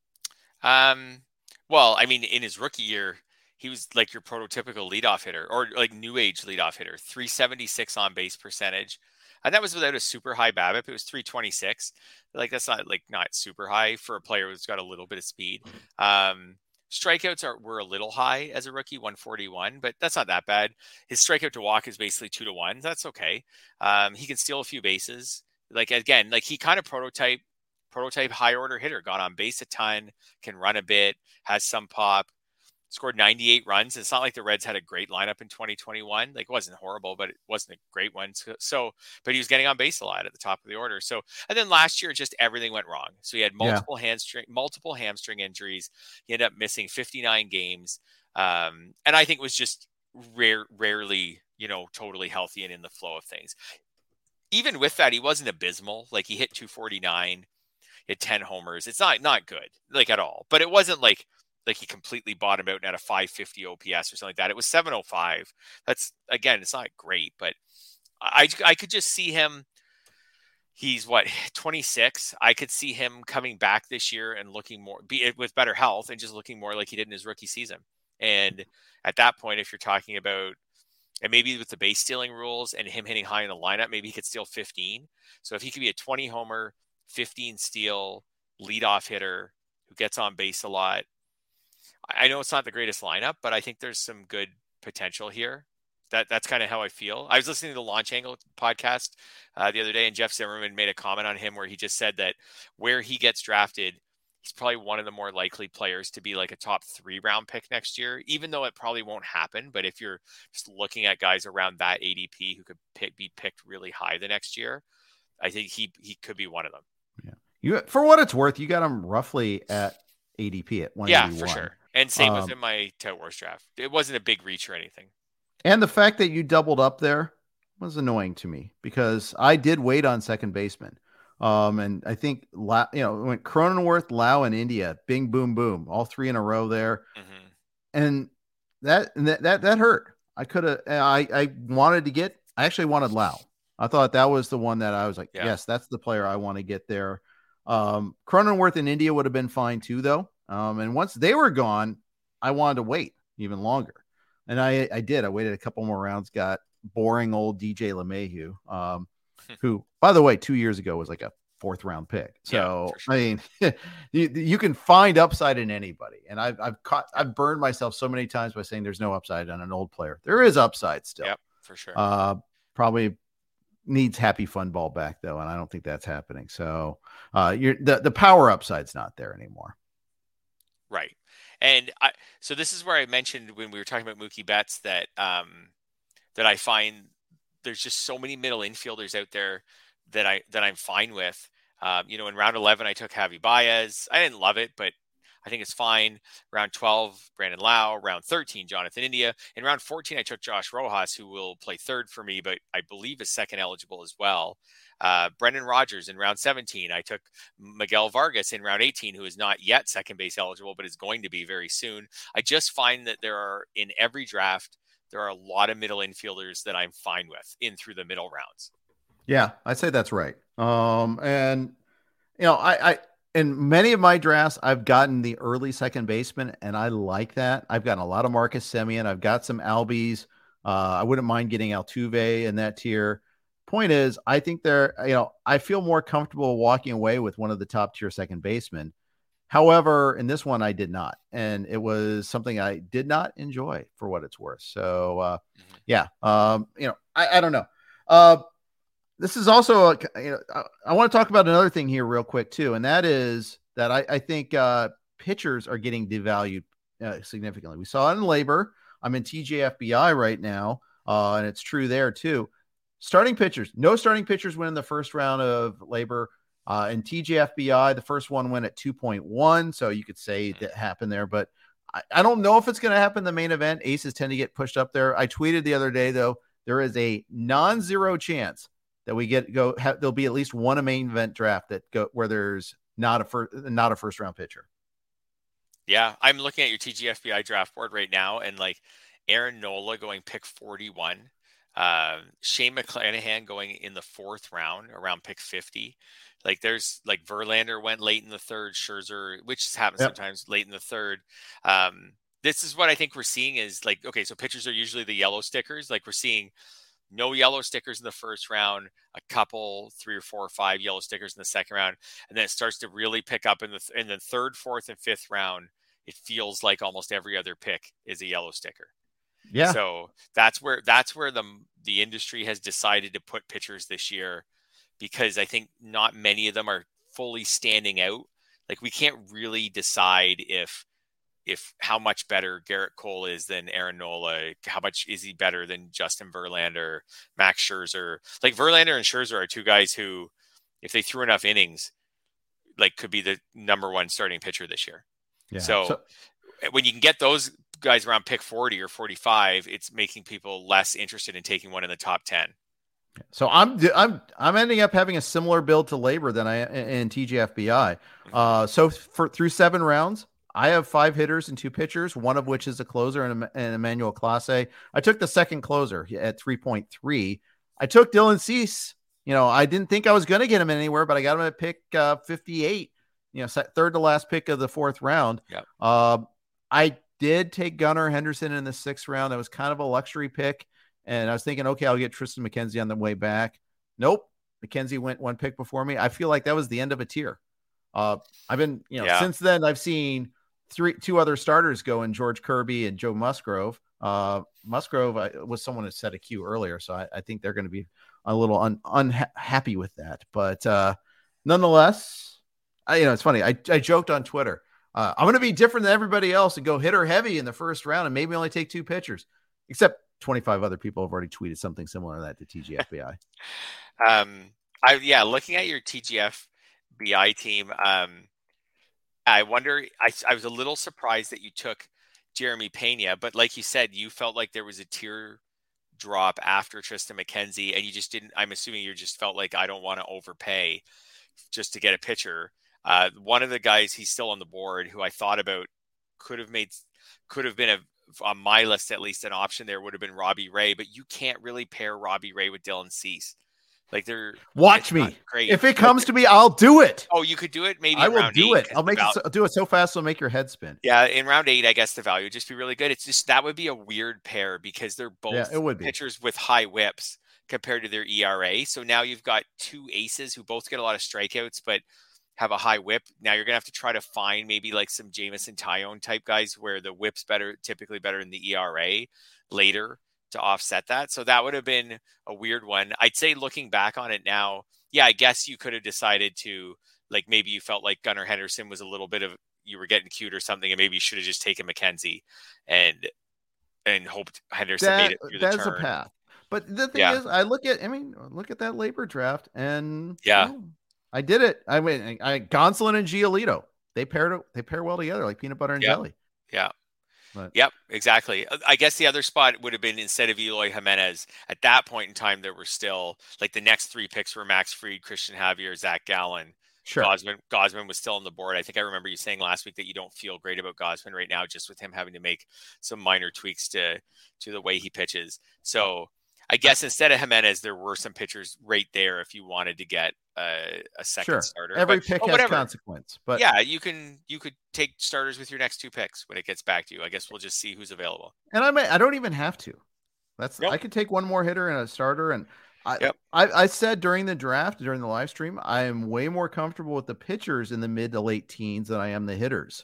Um, well, I mean, in his rookie year, he was like your prototypical leadoff hitter or like new age leadoff hitter, three seventy-six on base percentage. And that was without a super high BABIP. It was three twenty-six. Like that's not like not super high for a player who's got a little bit of speed. Um, strikeouts are were a little high as a rookie, one forty-one, but that's not that bad. His strikeout to walk is basically two to one. That's okay. Um, he can steal a few bases. Like again, like he kind of prototype prototype high order hitter, got on base a ton, can run a bit, has some pop. Scored ninety-eight runs. It's not like the Reds had a great lineup in twenty twenty-one. Like it wasn't horrible, but it wasn't a great one. So, so, but he was getting on base a lot at the top of the order. So, and then last year, just everything went wrong. So he had multiple yeah. hamstring, multiple hamstring injuries. He ended up missing fifty-nine games. Um, and I think was just rare, rarely, you know, totally healthy and in the flow of things. Even with that, he wasn't abysmal. Like he hit two forty-nine, he had ten homers. It's not, not good, like at all, but it wasn't like, like he completely bottomed out and had a five fifty O P S or something like that. It was seven oh five. That's again, it's not great, but I, I could just see him. He's what, twenty-six. I could see him coming back this year and looking more be with better health and just looking more like he did in his rookie season. And at that point, if you're talking about, and maybe with the base stealing rules and him hitting high in the lineup, maybe he could steal fifteen. So if he could be a twenty homer, fifteen steal leadoff hitter who gets on base a lot, I know it's not the greatest lineup, but I think there's some good potential here. That that's kind of how I feel. I was listening to the Launch Angle podcast uh, the other day, and Jeff Zimmerman made a comment on him where he just said that where he gets drafted, he's probably one of the more likely players to be like a top three round pick next year, even though it probably won't happen. But if you're just looking at guys around that A D P who could pick, be picked really high the next year, I think he he could be one of them. Yeah, you for what it's worth, you got him roughly at A D P at one eighty-one. Yeah, for sure. And same um, with in my Tout Wars draft. It wasn't a big reach or anything. And the fact that you doubled up there was annoying to me because I did wait on second baseman. Um, and I think, you know, went Cronenworth, Lau, and India, bing, boom, boom, all three in a row there. Mm-hmm. And that, that, that, that hurt. I could have, I, I wanted to get, I actually wanted Lau. I thought that was the one that I was like, yeah. yes, that's the player I want to get there. Um, Cronenworth and India would have been fine too, though. Um, and once they were gone, I wanted to wait even longer. And I, I did. I waited a couple more rounds, got boring old D J LeMahieu, um, who, by the way, two years ago was like a fourth round pick. So, yeah, sure. I mean, you, you can find upside in anybody. And I've, I've caught, I've burned myself so many times by saying there's no upside on an old player. There is upside still. Yep, for sure. Uh, probably needs Happy Fun Ball back though. And I don't think that's happening. So uh, you're the, the power upside's not there anymore. Right. And I, so this is where I mentioned when we were talking about Mookie Betts that, um, that I find there's just so many middle infielders out there that I, that I'm fine with. Um, you know, in round eleven, I took Javi Baez. I didn't love it, but I think it's fine. Round twelve, Brandon Lau. Round thirteen, Jonathan India. In round fourteen, I took Josh Rojas, who will play third for me, but I believe is second eligible as well. Uh, Brendan Rodgers in round seventeen. I took Miguel Vargas in round eighteen, who is not yet second base eligible, but is going to be very soon. I just find that there are, in every draft, there are a lot of middle infielders that I'm fine with in through the middle rounds. Yeah, I'd say that's right. Um, and, you know, I, I, in many of my drafts, I've gotten the early second baseman, and I like that. I've gotten a lot of Marcus Semien. I've got some Albies. Uh, I wouldn't mind getting Altuve in that tier. Point is, I think they're, you know, I feel more comfortable walking away with one of the top tier second basemen. However, in this one, I did not. And it was something I did not enjoy for what it's worth. So, uh, mm-hmm. yeah, um, you know, I, I don't know. Uh, this is also, a, you know, I, I want to talk about another thing here real quick too. And that is that I, I think uh, pitchers are getting devalued uh, significantly. We saw it in labor. I'm in T J F B I right now. Uh, and it's true there too. Starting pitchers, no starting pitchers win in the first round of labor. Uh, in T J F B I, the first one went at two point one. So you could say that happened there, but I, I don't know if it's going to happen in the main event. Aces tend to get pushed up there. I tweeted the other day, though, there is a non-zero chance that we get go. Have, there'll be at least one a main event draft that go where there's not a first not a first round pitcher. Yeah, I'm looking at your T G F B I draft board right now, and like Aaron Nola going pick forty-one, uh, Shane McClanahan going in the fourth round around pick fifty. Like there's like Verlander went late in the third, Scherzer, which happens yep. sometimes late in the third. Um, this is what I think we're seeing is like, okay, so pitchers are usually the yellow stickers. Like we're seeing no yellow stickers in the first round, a couple, three or four or five yellow stickers in the second round. And then it starts to really pick up in the, th- in the third, fourth, and fifth round. It feels like almost every other pick is a yellow sticker. Yeah. So that's where, that's where the, the industry has decided to put pitchers this year, because I think not many of them are fully standing out. Like we can't really decide if, if how much better Garrett Cole is than Aaron Nola, how much is he better than Justin Verlander, Max Scherzer. Like Verlander and Scherzer are two guys who, if they threw enough innings, like could be the number one starting pitcher this year. Yeah. So, so when you can get those guys around pick forty or forty-five, it's making people less interested in taking one in the top ten. So I'm I'm I'm ending up having a similar build to Labor than I in T G F B I. Mm-hmm. Uh, so for through seven rounds, I have five hitters and two pitchers, one of which is a closer and, and Emmanuel Clase. I took the second closer at three point three. I took Dylan Cease. You know, I didn't think I was going to get him anywhere, but I got him at pick uh, fifty-eight. You know, third to last pick of the fourth round. Yep. Uh, I did take Gunnar Henderson in the sixth round. That was kind of a luxury pick. And I was thinking, okay, I'll get Tristan McKenzie on the way back. Nope. McKenzie went one pick before me. I feel like that was the end of a tier. Uh, I've been, you know, yeah. since then I've seen three, two other starters go in, George Kirby and Joe Musgrove. Uh, Musgrove I, was someone that set a queue earlier. So I, I think they're going to be a little un, unhappy with that. But uh, nonetheless, I, you know, it's funny. I, I joked on Twitter. Uh, I'm going to be different than everybody else and go hitter heavy in the first round and maybe only take two pitchers, except twenty-five other people have already tweeted something similar to that to T G F B I. um, I, yeah, looking at your T G F B I team, um, I wonder, I, I was a little surprised that you took Jeremy Pena, but like you said, you felt like there was a tier drop after Tristan McKenzie, and you just didn't, I'm assuming you just felt like, I don't want to overpay just to get a pitcher. Uh, one of the guys, he's still on the board, who I thought about could have made, could have been a, on my list, at least an option there would have been Robbie Ray, but you can't really pair Robbie Ray with Dylan Cease. Like they're watch me. Great. If it comes to me, I'll do it. Oh, you could do it. Maybe I will round do eight, it. I'll make val- it so, do it so fast. It'll make your head spin. Yeah. In round eight, I guess the value would just be really good. It's just, that would be a weird pair because they're both yeah, it would be. pitchers with high whips compared to their E R A. So now you've got two aces who both get a lot of strikeouts, but have a high whip. Now you're going to have to try to find maybe like some Jameson Tyone type guys where the whip's better, typically better than the E R A later to offset that. So that would have been a weird one. I'd say looking back on it now, yeah, I guess you could have decided to, like, maybe you felt like Gunnar Henderson was a little bit of, you were getting cute or something, and maybe you should have just taken McKenzie and, and hoped Henderson that, made it through the that's turn. That's a path. But the thing yeah. is, I look at, I mean, look at that labor draft and yeah, you know, I did it. I mean, I, Gonsolin and Giolito, they paired, they pair well together, like peanut butter and yep. jelly. Yeah. But. Yep, exactly. I guess the other spot would have been instead of Eloy Jimenez. At that point in time, there were still like the next three picks were Max Fried, Christian Javier, Zach Gallen. Sure. Gosman, Gosman was still on the board. I think I remember you saying last week that you don't feel great about Gosman right now, just with him having to make some minor tweaks to to the way he pitches. So I guess instead of Jimenez, there were some pitchers right there if you wanted to get a, a second sure. starter. Every but, pick oh, has whatever. consequence. But yeah, you can you could take starters with your next two picks when it gets back to you. I guess we'll just see who's available. And I may I don't even have to. That's nope. I could take one more hitter and a starter. And I, yep. I I said during the draft, during the live stream, I am way more comfortable with the pitchers in the mid to late teens than I am the hitters.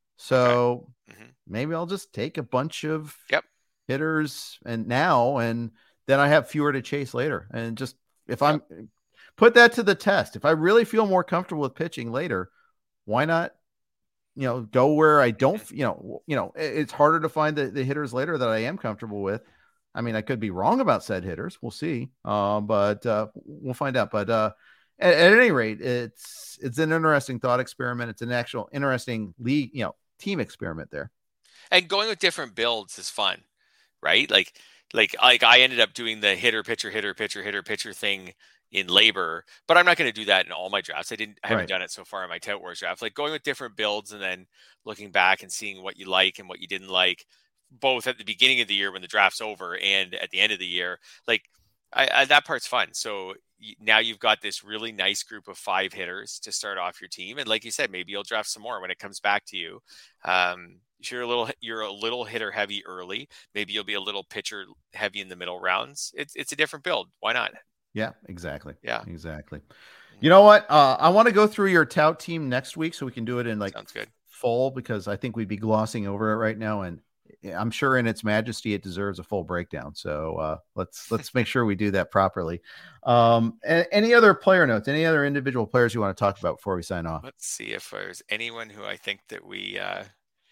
So okay. mm-hmm. maybe I'll just take a bunch of yep. hitters and now and then I have fewer to chase later. And just if I'm yep. put that to the test, if I really feel more comfortable with pitching later, why not, you know, go where I don't, you know, you know, it's harder to find the, the hitters later that I am comfortable with. I mean, I could be wrong about said hitters. We'll see. Uh, but uh, we'll find out. But uh, at, at any rate, it's, it's an interesting thought experiment. It's an actual interesting league, you know, team experiment there. And going with different builds is fun, right? Like, like like I ended up doing the hitter pitcher hitter pitcher hitter pitcher thing in labor, but I'm not going to do that in all my drafts. I didn't I haven't Right. done it so far in my Tout Wars draft. Like going with different builds and then looking back and seeing what you like and what you didn't like, both at the beginning of the year when the draft's over and at the end of the year. Like I, I, that part's fun. So y- now you've got this really nice group of five hitters to start off your team, and like you said, maybe you'll draft some more when it comes back to you. Um, you're a little you're a little hitter heavy early. Maybe you'll be a little pitcher heavy in the middle rounds. It's it's a different build. Why not? Yeah, exactly. Yeah. Exactly. You know what? Uh, I want to go through your tout team next week so we can do it in like Sounds good. full, because I think we'd be glossing over it right now. And I'm sure in its majesty, it deserves a full breakdown. So uh, let's, let's make sure we do that properly. Um, a- any other player notes, any other individual players you want to talk about before we sign off? Let's see if there's anyone who I think that we uh,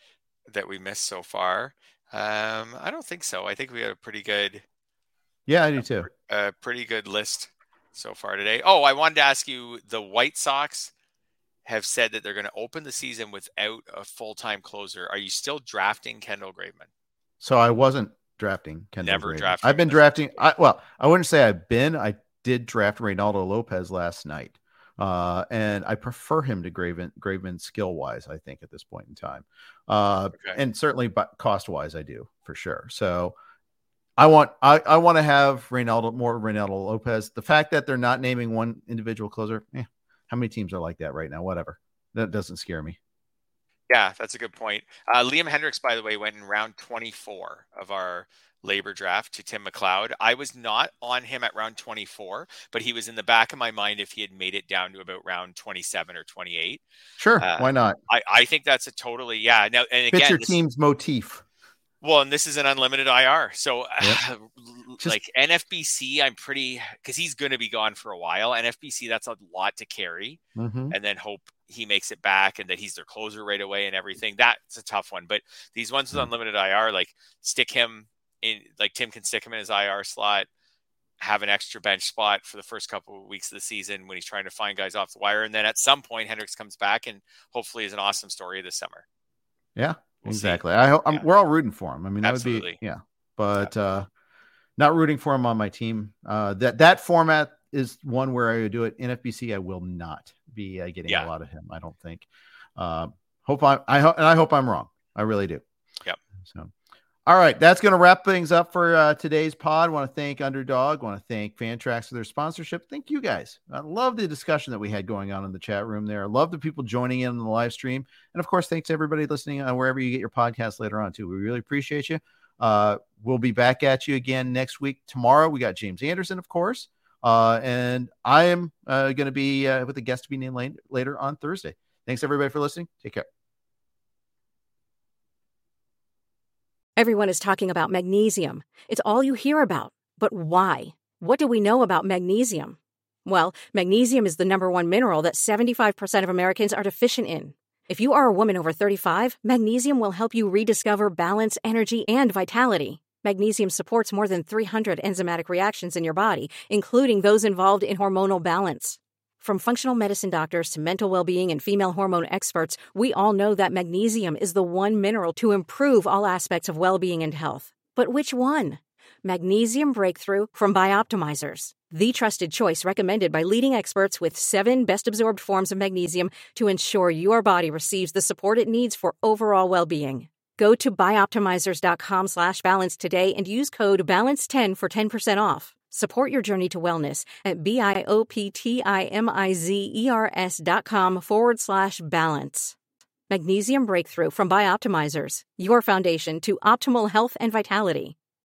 that we missed so far. Um, I don't think so. I think we had a pretty good Yeah, I do too. a pretty good list so far today. Oh, I wanted to ask you, the White Sox have said that they're going to open the season without a full-time closer. Are you still drafting Kendall Graveman? So I wasn't drafting Kendall Never Graveman. drafted I've been him. drafting. I, well, I wouldn't say I've been. I did draft Reynaldo Lopez last night, uh, and I prefer him to Graveman. Graveman skill wise, I think at this point in time, uh, Okay. and certainly cost wise, I do for sure. So I want I, I want to have Reynaldo more Reynaldo Lopez. The fact that they're not naming one individual closer, eh, how many teams are like that right now? Whatever, that doesn't scare me. Yeah, that's a good point. Uh, Liam Hendricks, by the way, went in round twenty-four of our labor draft to Tim McLeod. I was not on him at round twenty-four, but he was in the back of my mind if he had made it down to about round twenty-seven or twenty-eight. Sure, Uh, why not? I, I think that's a totally, yeah. Now, and Fit again, your this- team's motif. well, and this is an unlimited I R. So Yep. Just- like N F B C, I'm pretty, because he's going to be gone for a while. N F B C, that's a lot to carry. Mm-hmm. And then hope he makes it back and that he's their closer right away and everything. That's a tough one. But these ones with Mm. unlimited I R, like stick him in, like Tim can stick him in his I R slot, have an extra bench spot for the first couple of weeks of the season when he's trying to find guys off the wire. And then at some point, Hendricks comes back and hopefully is an awesome story this summer. Yeah, We'll see. exactly. I hope I'm, Yeah. we're all rooting for him. I mean, that Absolutely. would be, yeah, but uh, not rooting for him on my team. Uh, that, that format is one where I would do it. N F B C, I will not be uh, getting Yeah. a lot of him. I don't think. Uh, hope I, I hope, and I hope I'm wrong. I really do. Yep. So, all right, that's going to wrap things up for uh, today's pod. Want to thank Underdog. Want to thank Fantrax for their sponsorship. Thank you guys. I love the discussion that we had going on in the chat room there. I love the people joining in on the live stream. And of course, thanks to everybody listening on wherever you get your podcast later on too. We really appreciate you. Uh, we'll be back at you again next week. Tomorrow, we got James Anderson, of course. Uh, and I am uh, going to be uh, with a guest to be named later, later on Thursday. Thanks everybody for listening. Take care. Everyone is talking about magnesium. It's all you hear about. But why? What do we know about magnesium? Well, magnesium is the number one mineral that seventy-five percent of Americans are deficient in. If you are a woman over thirty-five, magnesium will help you rediscover balance, energy, and vitality. Magnesium supports more than three hundred enzymatic reactions in your body, including those involved in hormonal balance. From functional medicine doctors to mental well-being and female hormone experts, we all know that magnesium is the one mineral to improve all aspects of well-being and health. But which one? Magnesium Breakthrough from Bioptimizers, the trusted choice recommended by leading experts with seven best-absorbed forms of magnesium to ensure your body receives the support it needs for overall well-being. Go to bioptimizers.com slash balance today and use code balance ten for ten percent off. Support your journey to wellness at B-I-O-P-T-I-M-I-Z-E-R-S dot com forward slash balance. Magnesium Breakthrough from Bioptimizers, your foundation to optimal health and vitality.